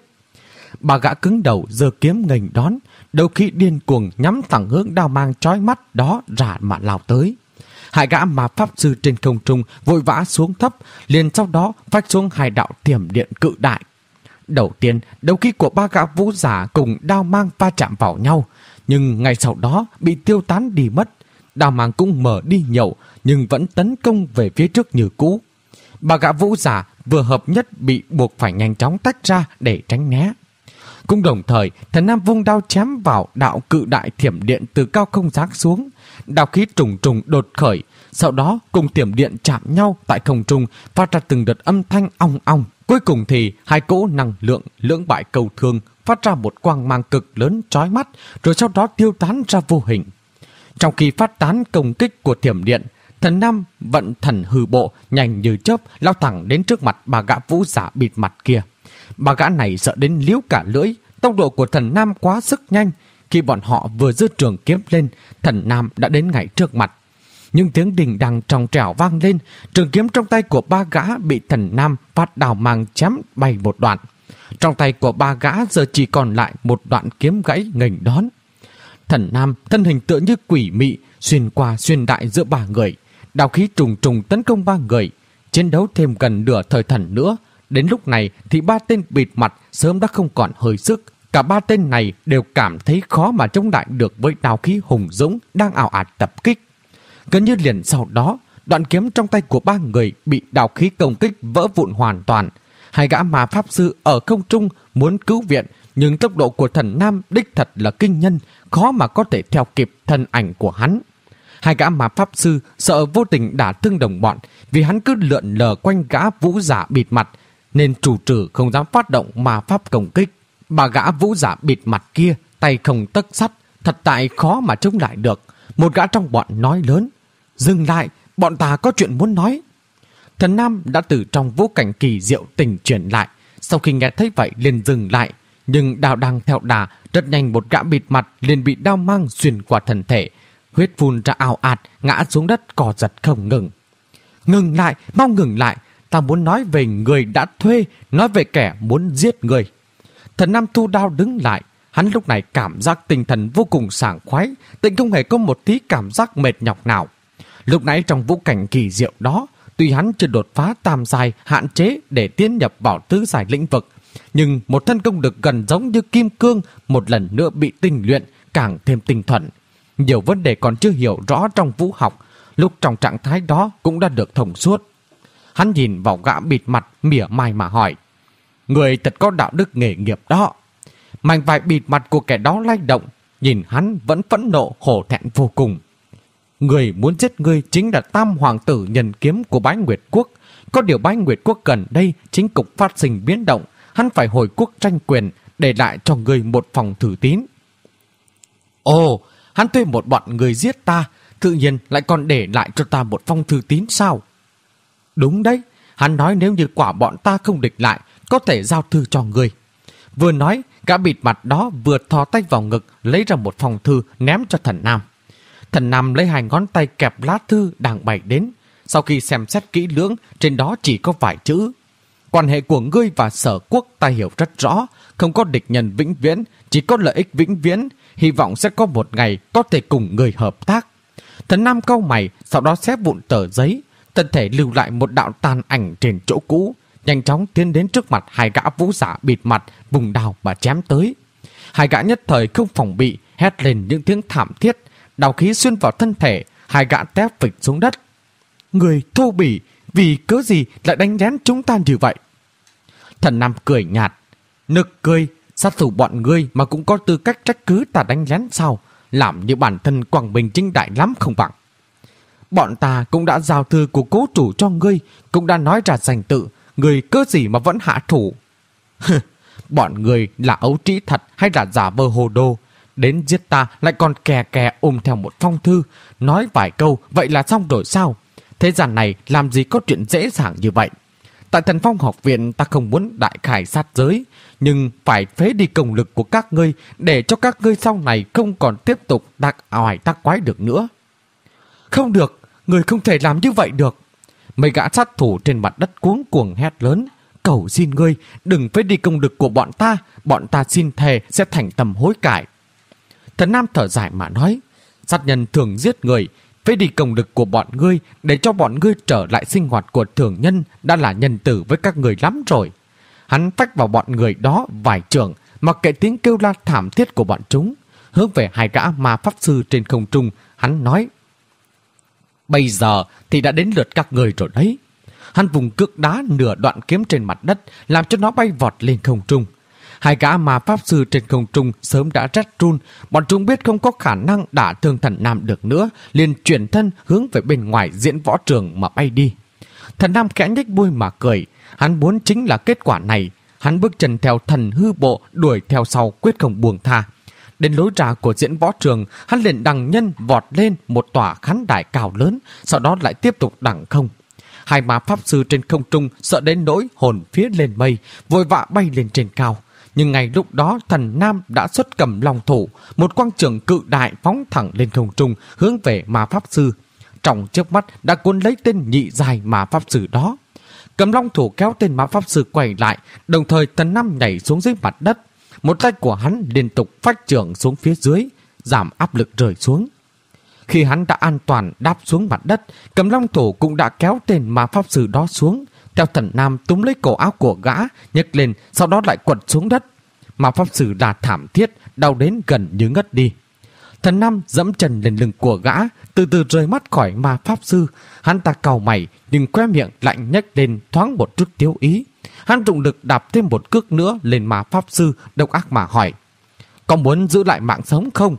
3 gã cứng đầu giơ kiếm nghênh đón, đầu khí điên cuồng nhắm thẳng hướng đao mang chói mắt đó ra mà lao tới. 2 gã ma pháp sư trên không trung vội vã xuống thấp, liền sau đó phách xuống 2 đạo tiềm điện cự đại. Đầu tiên, đầu khí của 3 gã vũ giả cùng đao mang va chạm vào nhau, nhưng ngay sau đó bị tiêu tán đi mất. Đao mang cũng mở đi nhiều, nhưng vẫn tấn công về phía trước như cũ. 3 gã vũ giả vừa hợp nhất bị buộc phải nhanh chóng tách ra để tránh né. Cũng đồng thời, Thần Nam vung đao chém vào đạo cự đại thiểm điện từ cao không giáng xuống. Đao khí trùng trùng đột khởi, sau đó cùng thiểm điện chạm nhau tại không trung, phát ra từng đợt âm thanh ong ong. Cuối cùng thì 2 cỗ năng lượng lưỡng bại cầu thương phát ra một quang mang cực lớn chói mắt, rồi sau đó tiêu tán ra vô hình. Trong khi phát tán công kích của thiểm điện, Thần Nam vận thần hư bộ nhanh như chớp lao thẳng đến trước mặt 3 gã vũ giả bịt mặt kia. 3 gã này sợ đến liếu cả lưỡi. Tốc độ của Thần Nam quá sức nhanh. Khi bọn họ vừa giơ trường kiếm lên, Thần Nam đã đến ngay trước mặt. Nhưng tiếng đình đằng trong trẻo vang lên, trường kiếm trong tay của 3 gã bị Thần Nam phát đào mang chém bay một đoạn. Trong tay của 3 gã giờ chỉ còn lại một đoạn kiếm gãy nghênh đón. Thần Nam thân hình tựa như quỷ mị xuyên qua xuyên đại giữa 3 người, đao khí trùng trùng tấn công 3 người. Chiến đấu thêm gần nửa thời thần nữa. Đến lúc này thì 3 tên bịt mặt sớm đã không còn hơi sức. Cả 3 tên này đều cảm thấy khó mà chống lại được với đao khí hùng dũng đang ào ạt tập kích. Gần như liền sau đó, đoạn kiếm trong tay của 3 người bị đao khí công kích vỡ vụn hoàn toàn. 2 gã ma pháp sư ở không trung muốn cứu viện, nhưng tốc độ của Thần Nam đích thật là kinh nhân, khó mà có thể theo kịp thân ảnh của hắn. 2 gã ma pháp sư sợ vô tình đả thương đồng bọn, vì hắn cứ lượn lờ quanh gã vũ giả bịt mặt, nên chủ trừ không dám phát động ma pháp công kích. 3 gã vũ giả bịt mặt kia tay không tấc sắt, thật tại khó mà chống lại được. Một gã trong bọn nói lớn: "Dừng lại, bọn ta có chuyện muốn nói." Thần Nam đã từ trong vũ cảnh kỳ diệu tỉnh chuyển lại. Sau khi nghe thấy vậy liền dừng lại, nhưng đao đang theo đà, rất nhanh một gã bịt mặt liền bị đao mang xuyên qua thân thể, huyết phun ra ào ạt, ngã xuống đất cò giật không ngừng. "Ngừng lại, mau ngừng lại, ta muốn nói về người đã thuê, nói về kẻ muốn giết người." Thần Nam thu đao đứng lại. Hắn lúc này cảm giác tinh thần vô cùng sảng khoái, tịnh không hề có một tí cảm giác mệt nhọc nào. Lúc nãy trong vũ cảnh kỳ diệu đó, tuy hắn chưa đột phá tam giai hạn chế để tiến nhập vào tứ giai lĩnh vực, nhưng một thân công lực gần giống như kim cương một lần nữa bị tinh luyện, càng thêm tinh thuần. Nhiều vấn đề còn chưa hiểu rõ trong vũ học, lúc trong trạng thái đó cũng đã được thông suốt. Hắn nhìn vào gã bịt mặt mỉa mai mà hỏi: "Người thật có đạo đức nghề nghiệp đó." Mảnh vải bịt mặt của kẻ đó lay động, nhìn hắn vẫn phẫn nộ hổ thẹn vô cùng. "Người muốn giết ngươi chính là Tam Hoàng tử Nhân Kiếm của Bái Nguyệt Quốc. Có điều Bái Nguyệt Quốc gần đây chính cục phát sinh biến động, hắn phải hồi quốc tranh quyền, để lại cho ngươi một phòng thử tín." "Ồ, hắn thuê một bọn người giết ta, tự nhiên lại còn để lại cho ta một phong thư tín sao?" "Đúng đấy, hắn nói nếu như quả bọn ta không địch lại, có thể giao thư cho ngươi." Vừa nói, gã bịt mặt đó vừa thò tay vào ngực lấy ra một phong thư ném cho Thần Nam. Thần Nam lấy 2 ngón tay kẹp lá thư đang bay đến. Sau khi xem xét kỹ lưỡng, trên đó chỉ có vài chữ: "Quan hệ của ngươi và Sở Quốc ta hiểu rất rõ, không có địch nhân vĩnh viễn, chỉ có lợi ích vĩnh viễn. Hy vọng sẽ có một ngày có thể cùng người hợp tác." Thần Nam cau mày, sau đó xé vụn tờ giấy, thân thể lưu lại một đạo tàn ảnh trên chỗ cũ, nhanh chóng tiến đến trước mặt 2 gã vũ giả bịt mặt, vùng đao mà chém tới. 2 gã nhất thời không phòng bị, hét lên những tiếng thảm thiết, đao khí xuyên vào thân thể, 2 gã té phịch xuống đất. "Người thô bỉ, Vì cớ gì lại đánh lén chúng ta như vậy? Thần Nam cười nhạt. Nực cười, sát thủ bọn ngươi mà cũng có tư cách trách cứ ta đánh lén sao? Làm như bản thân quảng bình chính đại lắm không bằng. Bọn ta cũng đã giao thư của cố chủ cho ngươi, cũng đã nói ra danh tự, ngươi cớ gì mà vẫn hạ thủ? Bọn ngươi là ấu trĩ thật hay là giả vờ hồ đồ? Đến giết ta lại còn kè kè ôm theo một phong thư, nói vài câu vậy là xong rồi sao? Thế gian này làm gì có chuyện dễ dàng như vậy? Tại Thần Phong học viện ta không muốn đại khai sát giới, nhưng phải phế đi công lực của các ngươi để cho các ngươi sau này không còn tiếp tục tác oai tác quái được nữa. Không được, người không thể làm như vậy được. Mấy gã sát thủ trên mặt đất cuống cuồng hét lớn. Cầu xin ngươi đừng phế đi công lực của bọn ta xin thề sẽ thành tâm hối cải. Thần Nam thở dài mà nói, sát nhân thường giết người, phế đi công lực của bọn ngươi để cho bọn ngươi trở lại sinh hoạt của thường nhân đã là nhân tử với các người lắm rồi. Hắn phách vào bọn người đó vài trường, mặc kệ tiếng kêu la thảm thiết của bọn chúng, hướng về hai gã ma pháp sư trên không trung, hắn nói: Bây giờ thì đã đến lượt các người rồi đấy. Hắn vùng cước đá nửa đoạn kiếm trên mặt đất, làm cho nó bay vọt lên không trung. Hai gã ma pháp sư trên không trung sớm đã rét run, bọn chúng biết không có khả năng đả thương Thần Nam được nữa, liền chuyển thân hướng về bên ngoài diễn võ trường mà bay đi. Thần Nam khẽ nhếch môi mà cười, hắn muốn chính là kết quả này. Hắn bước chân theo thần hư bộ, đuổi theo sau quyết không buông tha. Đến lối ra của diễn võ trường, hắn liền đằng nhân vọt lên một tòa khán đài cao lớn, sau đó lại tiếp tục đằng không. Hai ma pháp sư trên không trung sợ đến nỗi hồn phía lên mây, vội vã bay lên trên cao. Nhưng ngay lúc đó Thần Nam đã xuất cầm long thủ, một quang trường cự đại phóng thẳng lên không trung hướng về ma pháp sư. Trong chớp mắt đã cuốn lấy tên nhị dài ma pháp sư đó. Cầm long thủ kéo tên ma pháp sư quay lại, đồng thời Thần Nam nhảy xuống dưới mặt đất. Một tay của hắn liên tục phách chưởng xuống phía dưới, giảm áp lực rơi xuống. Khi hắn đã an toàn đáp xuống mặt đất, cầm long thủ cũng đã kéo tên ma pháp sư đó xuống. Theo Thần Nam túm lấy cổ áo của gã, nhấc lên, sau đó lại quật xuống đất. Ma pháp sư là thảm thiết, đau đến gần như ngất đi. Thần Nam dẫm chân lên lưng của gã, từ từ rời mắt khỏi ma pháp sư. Hắn ta cau mày, nhưng khóe miệng lại nhếch lên thoáng một chút tiêu ý. Hắn dụng lực đạp thêm một cước nữa lên ma pháp sư, độc ác mà hỏi: Có muốn giữ lại mạng sống không?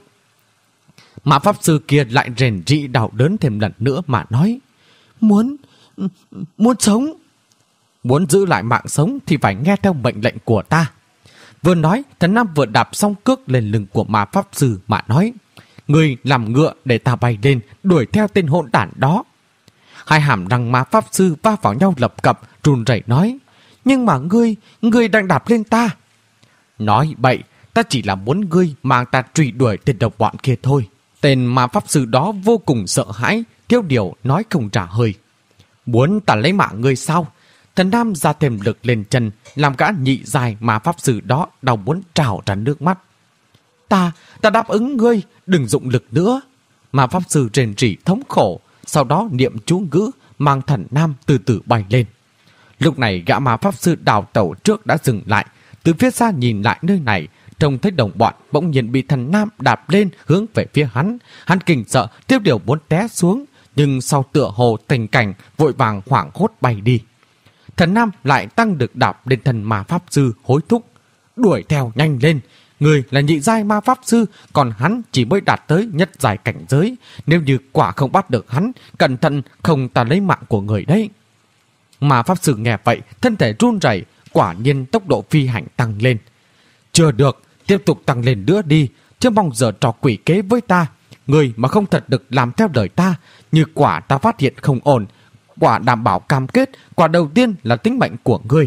Ma pháp sư kia lại rền rĩ đau đớn thêm lần nữa mà nói: Muốn sống. Muốn giữ lại mạng sống thì phải nghe theo mệnh lệnh của ta. Vừa nói, Thần Nam vừa đạp xong cước lên lưng của ma pháp sư mà nói: Ngươi làm ngựa để ta bay lên, đuổi theo tên hỗn đản đó. Hai hàm răng ma pháp sư va vào nhau lập cập, run rẩy nói: Nhưng mà ngươi đang đạp lên ta. Nói bậy, ta chỉ là muốn ngươi mang ta truy đuổi tên độc bọn kia thôi. Tên ma pháp sư đó vô cùng sợ hãi, thiếu điều nói không trả hơi. Muốn ta lấy mạng ngươi sao? Thần Nam ra thêm lực lên chân, làm gã nhị dài ma pháp sư đó đau muốn trào ra nước mắt. Ta đáp ứng ngươi, đừng dụng lực nữa. Ma pháp sư rền rỉ thống khổ, sau đó niệm chú ngữ, mang Thần Nam từ từ bay lên. Lúc này gã ma pháp sư đào tẩu trước đã dừng lại, từ phía xa nhìn lại nơi này, trông thấy đồng bọn bỗng nhiên bị Thần Nam đạp lên hướng về phía hắn. Hắn kinh sợ, tiếp điều muốn té xuống, nhưng sau tựa hồ tình cảnh vội vàng hoảng hốt bay đi. Thần Nam lại tăng được đạp lên thân ma pháp sư, hối thúc: Đuổi theo nhanh lên, người là nhị giai ma pháp sư, còn hắn chỉ mới đạt tới nhất giai cảnh giới. Nếu như quả không bắt được hắn, cẩn thận không ta lấy mạng của người đấy. Ma pháp sư nghe vậy, thân thể run rẩy, quả nhiên tốc độ phi hành tăng lên. Chưa được, tiếp tục tăng lên nữa đi, chứ mong giờ trò quỷ kế với ta. Người mà không thật được làm theo lời ta, như quả ta phát hiện không ổn, quả đảm bảo cam kết, quả đầu tiên là tính mệnh của ngươi.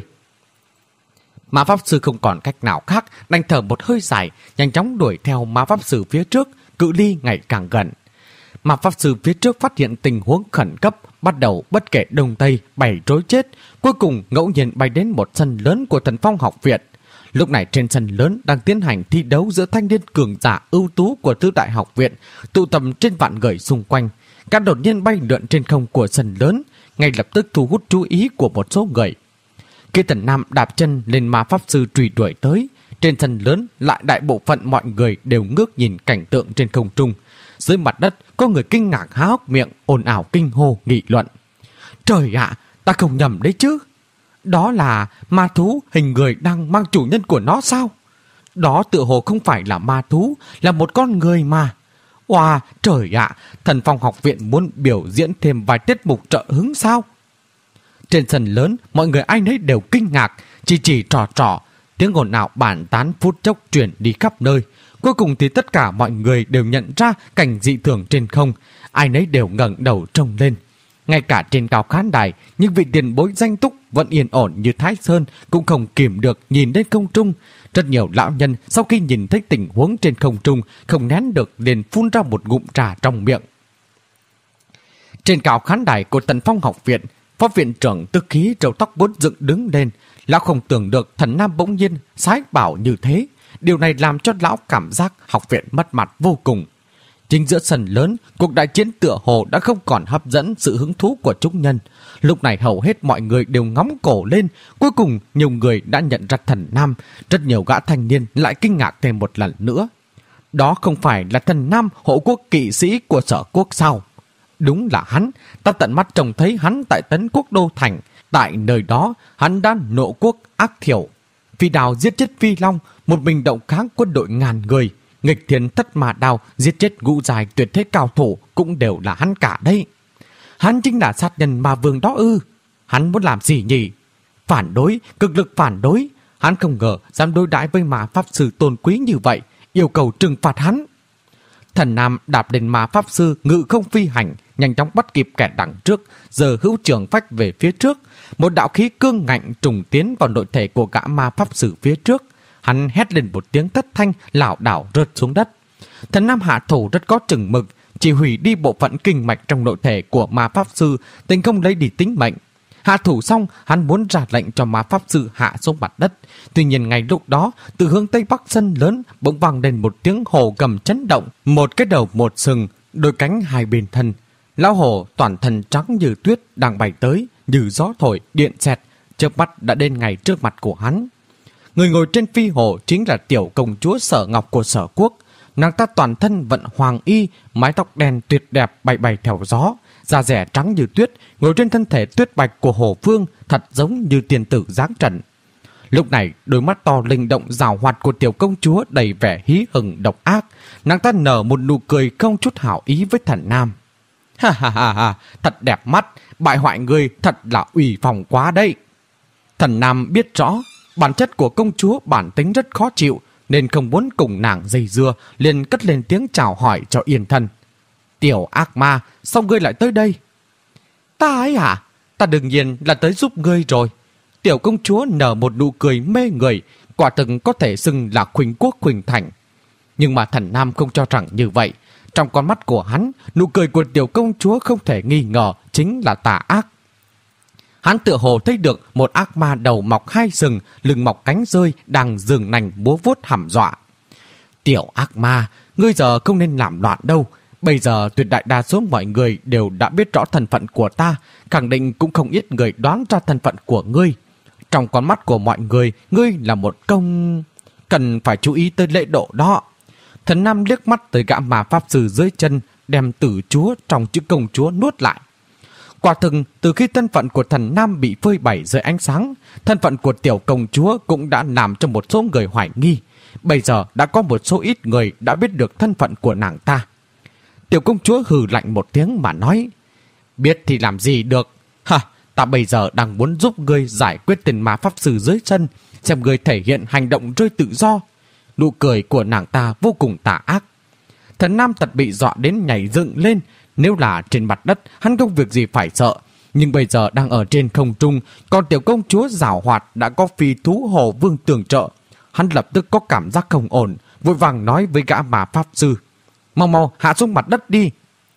Ma pháp sư không còn cách nào khác, đành thở một hơi dài, nhanh chóng đuổi theo ma pháp sư phía trước, cự ly ngày càng gần. Ma pháp sư phía trước phát hiện tình huống khẩn cấp, bắt đầu bất kể đông tây bày rối chết, cuối cùng ngẫu nhiên bay đến một sân lớn của Thần Phong học viện. Lúc này trên sân lớn đang tiến hành thi đấu giữa thanh niên cường giả ưu tú của Tứ Đại học viện, tụ tập trên vạn người xung quanh. Cả đột nhiên bay lượn trên không của sân lớn, ngay lập tức thu hút chú ý của một số người. Khi Thần Nam đạp chân lên ma pháp sư truy đuổi tới, trên sân lớn lại đại bộ phận mọi người đều ngước nhìn cảnh tượng trên không trung. Dưới mặt đất có người kinh ngạc há hốc miệng, ồn ào kinh hô nghị luận: Trời ạ, Ta không nhầm đấy chứ? Đó là ma thú hình người đang mang chủ nhân của nó sao? Đó tựa hồ không phải là ma thú, là một con người mà. Wow, trời ạ, Thần Phong học viện muốn biểu diễn thêm vài tiết mục trợ hứng sao? Trên sân lớn, mọi người ai nấy đều kinh ngạc, chỉ trò. Tiếng ồn ào bàn tán phút chốc truyền đi khắp nơi. Cuối cùng thì tất cả mọi người đều nhận ra cảnh dị thường trên không. Ai nấy đều ngẩng đầu trông lên. Ngay cả trên cao khán đài, những vị tiền bối danh túc vẫn yên ổn như Thái Sơn cũng không kìm được nhìn lên không trung. Rất nhiều lão nhân sau khi nhìn thấy tình huống trên không trung không nén được liền phun ra một ngụm trà trong miệng. Trên cao khán đài của Thần Phong học viện, phó viện trưởng Tư Khí râu tóc bút dựng đứng lên. Lão không tưởng được Thần Nam bỗng nhiên sái bảo như thế. Điều này làm cho lão cảm giác học viện mất mặt vô cùng. Chính giữa sân lớn, cuộc đại chiến tựa hồ đã không còn hấp dẫn sự hứng thú của chúng nhân. Lúc này hầu hết mọi người đều ngóng cổ lên. Cuối cùng nhiều người đã nhận ra Thần Nam. Rất nhiều gã thanh niên lại kinh ngạc thêm một lần nữa. Đó không phải là Thần Nam, hộ quốc kỵ sĩ của Sở Quốc sao? Đúng là hắn. Ta tận mắt trông thấy hắn tại Tấn Quốc Đô Thành. Tại nơi đó, hắn đã nộ quốc ác thiểu. Phi đào giết chết Phi Long, một mình động kháng quân đội ngàn người. Nghịch thiên thất mà đào giết chết ngũ dài tuyệt thế cao thủ cũng đều là hắn cả đây. Hắn chính là sát nhân ma vương đó ư? Hắn muốn làm gì nhỉ? Phản đối, cực lực phản đối. Hắn không ngờ dám đối đãi với ma pháp sư tôn quý như vậy, yêu cầu trừng phạt hắn. Thần Nam đạp lên ma pháp sư ngự không phi hành, nhanh chóng bắt kịp kẻ đằng trước, giờ hữu trường phách về phía trước. Một đạo khí cương ngạnh trùng tiến vào nội thể của gã ma pháp sư phía trước. Hắn hét lên một tiếng thất thanh, lảo đảo rớt xuống đất. Thần Nam hạ thủ rất có chừng mực, chỉ hủy đi bộ phận kinh mạch trong nội thể của ma pháp sư, tình không lấy đi tính mệnh. Hạ thủ xong, hắn muốn ra lệnh cho ma pháp sư hạ xuống mặt đất. Tuy nhiên ngay lúc đó, từ hướng tây bắc sân lớn bỗng vang lên một tiếng hổ gầm chấn động, một cái đầu một sừng, đôi cánh hai bên thân. Lão hổ toàn thân trắng như tuyết đang bay tới, như gió thổi điện xẹt, chớp mắt đã đến ngay trước mặt của hắn. Người ngồi trên phi hổ chính là tiểu công chúa Sở Ngọc của Sở Quốc. Nàng ta toàn thân vận hoàng y, mái tóc đen tuyệt đẹp bay bay theo gió, da dẻ trắng như tuyết, ngồi trên thân thể tuyết bạch của Hồ Phương, thật giống như tiên tử giáng trần. Lúc này, đôi mắt to linh động rào hoạt của tiểu công chúa đầy vẻ hí hửng độc ác. Nàng ta nở một nụ cười không chút hảo ý với Thần Nam. Ha ha ha ha, thật đẹp mắt, bại hoại người thật là ủy phòng quá đấy. Thần Nam biết rõ bản chất của công chúa bản tính rất khó chịu, nên không muốn cùng nàng dây dưa, liền cất lên tiếng chào hỏi cho yên thân. Tiểu ác ma, sao ngươi lại tới đây? Ta ấy à? Ta đương nhiên là tới giúp ngươi rồi. Tiểu công chúa nở một nụ cười mê người, quả thực có thể xưng là khuynh quốc khuynh thành. Nhưng mà Thần Nam không cho rằng như vậy. Trong con mắt của hắn, nụ cười của tiểu công chúa không thể nghi ngờ chính là tà ác. Hắn tựa hồ thấy được một ác ma đầu mọc hai sừng, lưng mọc cánh rơi, đang giường nành búa vuốt hăm dọa. Tiểu ác ma, ngươi giờ không nên làm loạn đâu. Bây giờ tuyệt đại đa số mọi người đều đã biết rõ thân phận của ta, khẳng định cũng không ít người đoán ra thân phận của ngươi. Trong con mắt của mọi người, ngươi là một công... Cần phải chú ý tới lễ độ đó. Thần Nam liếc mắt tới gã ma pháp sư dưới chân, đem tử chúa trong chữ công chúa nuốt lại. Quả thực, từ khi thân phận của Thần Nam bị phơi bày dưới ánh sáng, thân phận của tiểu công chúa cũng đã làm cho một số người hoài nghi. Bây giờ đã có một số ít người đã biết được thân phận của nàng ta. Tiểu công chúa hừ lạnh một tiếng mà nói, biết thì làm gì được. Ha, ta bây giờ đang muốn giúp ngươi giải quyết tên ma pháp sư dưới chân, xem ngươi thể hiện hành động rơi tự do. Nụ cười của nàng ta vô cùng tà ác. Thần Nam thật bị dọa đến nhảy dựng lên. Nếu là trên mặt đất, hắn không việc gì phải sợ. Nhưng bây giờ đang ở trên không trung, còn tiểu công chúa giảo hoạt đã có phi thú Hồ Vương tường trợ. Hắn lập tức có cảm giác không ổn, vội vàng nói với gã ma pháp sư, mau mau hạ xuống mặt đất đi.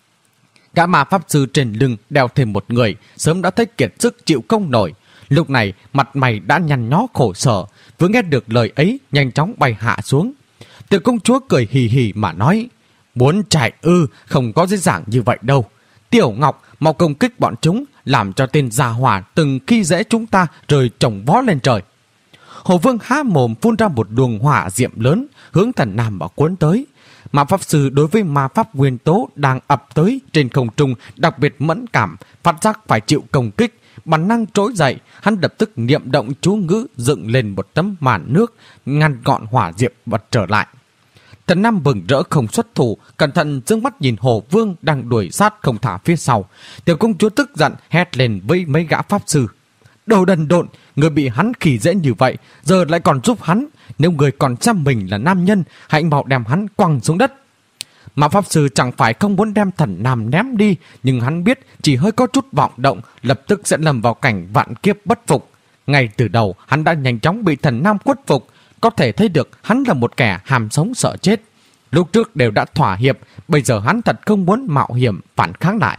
Gã ma pháp sư trên lưng đeo thêm một người, sớm đã thấy kiệt sức chịu không nổi. Lúc này mặt mày đã nhăn nhó khổ sở, vừa nghe được lời ấy nhanh chóng bay hạ xuống. Tiểu công chúa cười hì hì mà nói, muốn chạy ư, không có dễ dàng như vậy đâu. Tiểu Ngọc mau công kích bọn chúng, làm cho tên già hỏa từng khi dễ chúng ta rời chồng vó lên trời. Hồ Vương há mồm phun ra một luồng hỏa diệm lớn, hướng Thần Nam mà cuốn tới. Ma pháp sư đối với ma pháp nguyên tố đang ập tới trên không trung đặc biệt mẫn cảm, phát giác phải chịu công kích. bản năng trỗi dậy, hắn lập tức niệm động chú ngữ dựng lên một tấm màn nước, ngăn gọn hỏa diệm bật trở lại. Thần Nam mừng rỡ không xuất thủ, cẩn thận dương mắt nhìn Hổ Vương đang đuổi sát không thả phía sau. Tiểu công chúa tức giận hét lên với mấy gã pháp sư: Đồ đần độn, người bị hắn khi dễ như vậy, giờ lại còn giúp hắn. Nếu người còn xem mình là nam nhân, hãy mau đem hắn quăng xuống đất. Mà pháp sư chẳng phải không muốn đem Thần Nam ném đi, nhưng hắn biết chỉ hơi có chút vọng động, lập tức sẽ lâm vào cảnh vạn kiếp bất phục. Ngay từ đầu, hắn đã nhanh chóng bị Thần Nam khuất phục, có thể thấy được hắn là một kẻ ham sống sợ chết. Lúc trước đều đã thỏa hiệp, bây giờ hắn thật không muốn mạo hiểm phản kháng lại.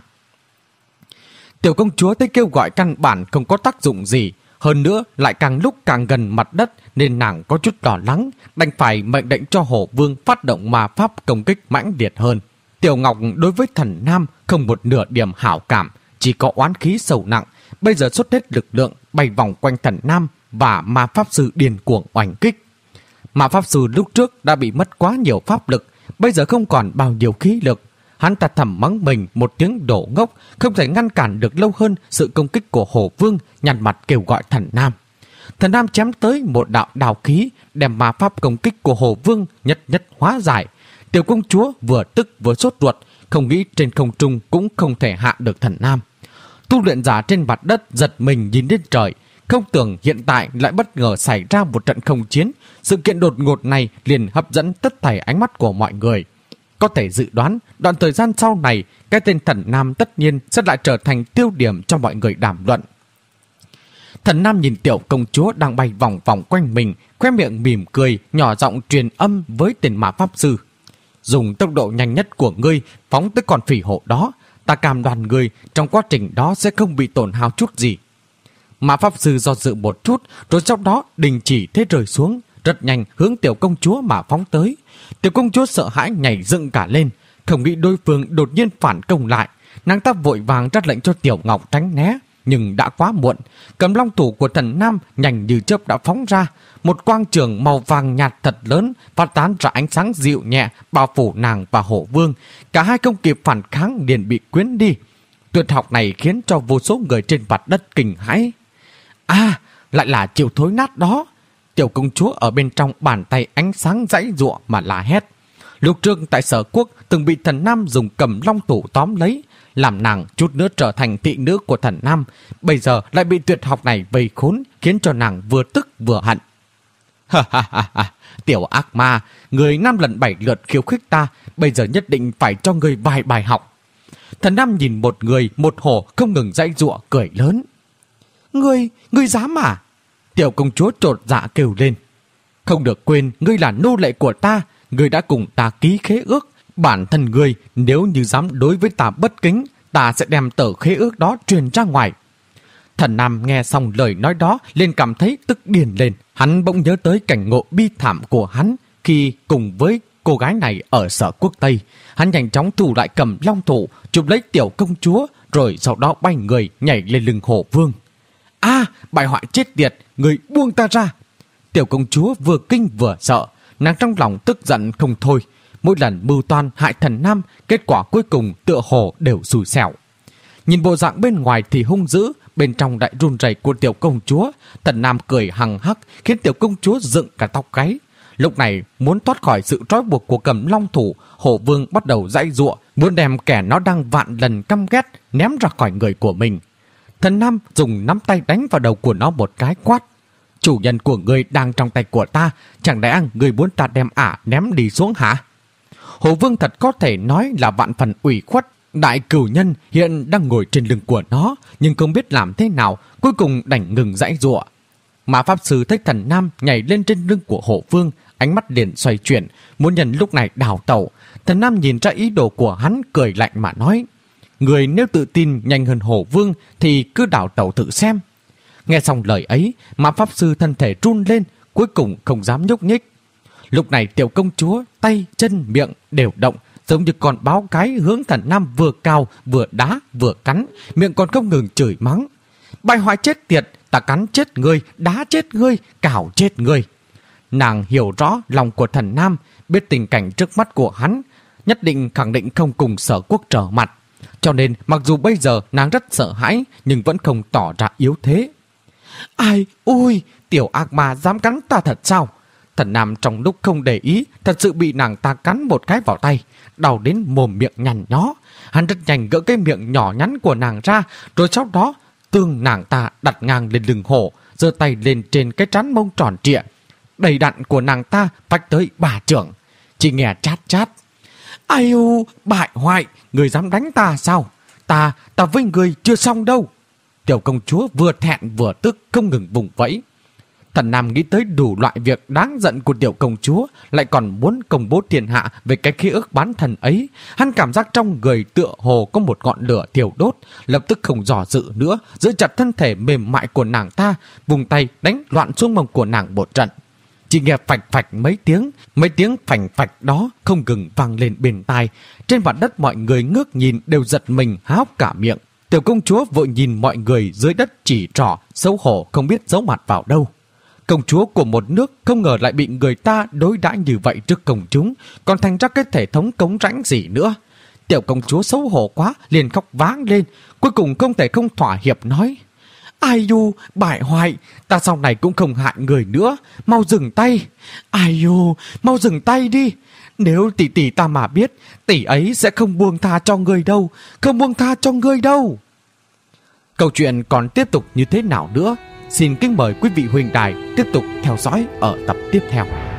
Tiểu công chúa thấy kêu gọi căn bản không có tác dụng gì, hơn nữa lại càng lúc càng gần mặt đất nên nàng có chút lo lắng, đành phải mệnh lệnh cho Hổ Vương phát động ma pháp công kích mãnh liệt hơn. Tiểu Ngọc đối với Thần Nam không một nửa điểm hảo cảm, chỉ có oán khí sâu nặng, bây giờ xuất hết lực lượng bay vòng quanh Thần Nam và ma pháp sư điên cuồng oanh kích. Ma pháp sư lúc trước đã bị mất quá nhiều pháp lực, bây giờ không còn bao nhiêu khí lực. Hắn ta thầm mắng mình một tiếng đổ ngốc, không thể ngăn cản được lâu hơn sự công kích của Hổ Vương, nhăn mặt kêu gọi Thần Nam. Thần Nam chém tới một đạo đào khí, đem ma pháp công kích của Hổ Vương nhất nhất hóa giải. Tiểu công chúa vừa tức vừa sốt ruột, không nghĩ trên không trung cũng không thể hạ được Thần Nam. Tu luyện giả trên mặt đất giật mình nhìn lên trời, không tưởng hiện tại lại bất ngờ xảy ra một trận không chiến. Sự kiện đột ngột này liền hấp dẫn tất thảy ánh mắt của mọi người. Có thể dự đoán, đoạn thời gian sau này, cái tên Thần Nam tất nhiên sẽ lại trở thành tiêu điểm cho mọi người đàm luận. Thần Nam nhìn tiểu công chúa đang bay vòng vòng quanh mình, khóe miệng mỉm cười, nhỏ giọng truyền âm với tên ma pháp sư: Dùng tốc độ nhanh nhất của ngươi phóng tới con phỉ hộ đó, ta cam đoan ngươi trong quá trình đó sẽ không bị tổn hao chút gì. Ma pháp sư do dự một chút, rồi sau đó đình chỉ thế rơi xuống, rất nhanh hướng tiểu công chúa mà phóng tới. Tiểu công chúa sợ hãi nhảy dựng cả lên, không nghĩ đối phương đột nhiên phản công lại. Nàng ta vội vàng ra lệnh cho Tiểu Ngọc tránh né, nhưng đã quá muộn. Cầm long thủ của Thần Nam nhanh như chớp đã phóng ra, một quang trường màu vàng nhạt thật lớn phát tán ra ánh sáng dịu nhẹ bao phủ nàng và Hổ Vương. Cả hai không kịp phản kháng liền bị quyến đi. Tuyệt học này khiến cho vô số người trên mặt đất kinh hãi. À, lại là chiêu thối nát đó. Tiểu công chúa ở bên trong bàn tay ánh sáng giãy giụa mà la hét. Lúc trước tại Sở Quốc từng bị Thần Nam dùng cầm long thủ tóm lấy, làm nàng chút nữa trở thành thị nữ của Thần Nam. Bây giờ lại bị tuyệt học này vây khốn, khiến cho nàng vừa tức vừa hận. Ha ha ha ha, tiểu ác ma, người 5 lần 7 lượt khiêu khích ta, bây giờ nhất định phải cho người vài bài học. Thần Nam nhìn một người một hổ không ngừng giãy giụa cười lớn. Ngươi dám à? Tiểu công chúa chột dạ kêu lên. Không được quên, ngươi là nô lệ của ta, ngươi đã cùng ta ký khế ước. Bản thân ngươi nếu như dám đối với ta bất kính, ta sẽ đem tờ khế ước đó truyền ra ngoài. Thần Nam nghe xong lời nói đó liền cảm thấy tức điên lên. Hắn bỗng nhớ tới cảnh ngộ bi thảm của hắn khi cùng với cô gái này ở Sở Quốc Tây. Hắn nhanh chóng thủ lại cầm long thủ, chụp lấy tiểu công chúa, rồi sau đó bay người nhảy lên lưng Hổ Vương. À, bại hoại chết tiệt, người buông ta ra. Tiểu công chúa vừa kinh vừa sợ, nàng trong lòng tức giận không thôi. Mỗi lần mưu toan hại Thần Nam, kết quả cuối cùng tựa hồ đều xui xẻo. Nhìn bộ dạng bên ngoài thì hung dữ, bên trong đại run rẩy của tiểu công chúa, Thần Nam cười hằng hắc khiến tiểu công chúa dựng cả tóc gáy. Lúc này muốn thoát khỏi sự trói buộc của cầm long thủ, Hổ Vương bắt đầu giãy giụa, muốn đem kẻ nó đang vạn lần căm ghét ném ra khỏi người của mình. Thần Nam dùng nắm tay đánh vào đầu của nó một cái quát. Chủ nhân của ngươi đang trong tay của ta, chẳng lẽ ngươi muốn ta đem ả ném đi xuống hả? Hổ Vương thật có thể nói là vạn phần ủy khuất. Đại cửu nhân hiện đang ngồi trên lưng của nó, nhưng không biết làm thế nào, cuối cùng đành ngừng giãy giụa. Mà pháp sư thấy Thần Nam nhảy lên trên lưng của Hổ Vương, ánh mắt liền xoay chuyển, muốn nhân lúc này đào tẩu. Thần Nam nhìn ra ý đồ của hắn, cười lạnh mà nói: Người nếu tự tin nhanh hơn Hổ Vương thì cứ đào tẩu thử xem. Nghe xong lời ấy, mà pháp sư thân thể run lên, cuối cùng không dám nhúc nhích. Lúc này tiểu công chúa tay chân miệng đều động, giống như con báo cái hướng Thần Nam vừa cao vừa đá vừa cắn, miệng còn không ngừng chửi mắng. Bại hoại chết tiệt, ta cắn chết ngươi, đá chết ngươi, cào chết ngươi. Nàng hiểu rõ lòng của Thần Nam, biết tình cảnh trước mắt của hắn nhất định khẳng định không cùng Sở Quốc trở mặt. Cho nên mặc dù bây giờ nàng rất sợ hãi nhưng vẫn không tỏ ra yếu thế. Ai, ui, tiểu ác ma dám cắn ta thật sao? Thần Nam trong lúc không để ý thật sự bị nàng ta cắn một cái vào tay, đau đến mồm miệng nhằn nhó. Hắn rất nhanh gỡ cái miệng nhỏ nhắn của nàng ra, rồi sau đó tương nàng ta đặt ngang lên lưng hổ, giơ tay lên trên cái trán mông tròn trịa. Đầy đặn của nàng ta vạch tới 3 chưởng. Chỉ nghe chát chát. Ai u, bại hoại, người dám đánh ta sao? Ta với người chưa xong đâu. Tiểu công chúa vừa thẹn vừa tức không ngừng vùng vẫy. Thần Nam nghĩ tới đủ loại việc đáng giận của tiểu công chúa, lại còn muốn công bố thiên hạ về cái khế ước bán thần ấy. Hắn cảm giác trong người tựa hồ có một ngọn lửa thiêu đốt, lập tức không dò dự nữa, giữ chặt thân thể mềm mại của nàng ta, vùng tay đánh loạn xuống mông của nàng một trận. Chỉ nghe phạch phạch mấy tiếng phành phạch đó không ngừng vang lên bên tai. Trên mặt đất mọi người ngước nhìn đều giật mình há hốc cả miệng. Tiểu công chúa vội nhìn mọi người dưới đất chỉ trỏ, xấu hổ không biết giấu mặt vào đâu. Công chúa của một nước không ngờ lại bị người ta đối đãi như vậy trước công chúng, còn thành ra cái thể thống cống rãnh gì nữa. Tiểu công chúa xấu hổ quá liền khóc váng lên, cuối cùng không thể không thỏa hiệp nói: Ai du, bại hoại, ta sau này cũng không hại người nữa, mau dừng tay. Ai du, mau dừng tay đi. Nếu tỷ tỷ ta mà biết, tỷ ấy sẽ không buông tha cho người đâu, không buông tha cho người đâu. Câu chuyện còn tiếp tục như thế nào nữa? Xin kính mời quý vị huynh đài tiếp tục theo dõi ở tập tiếp theo.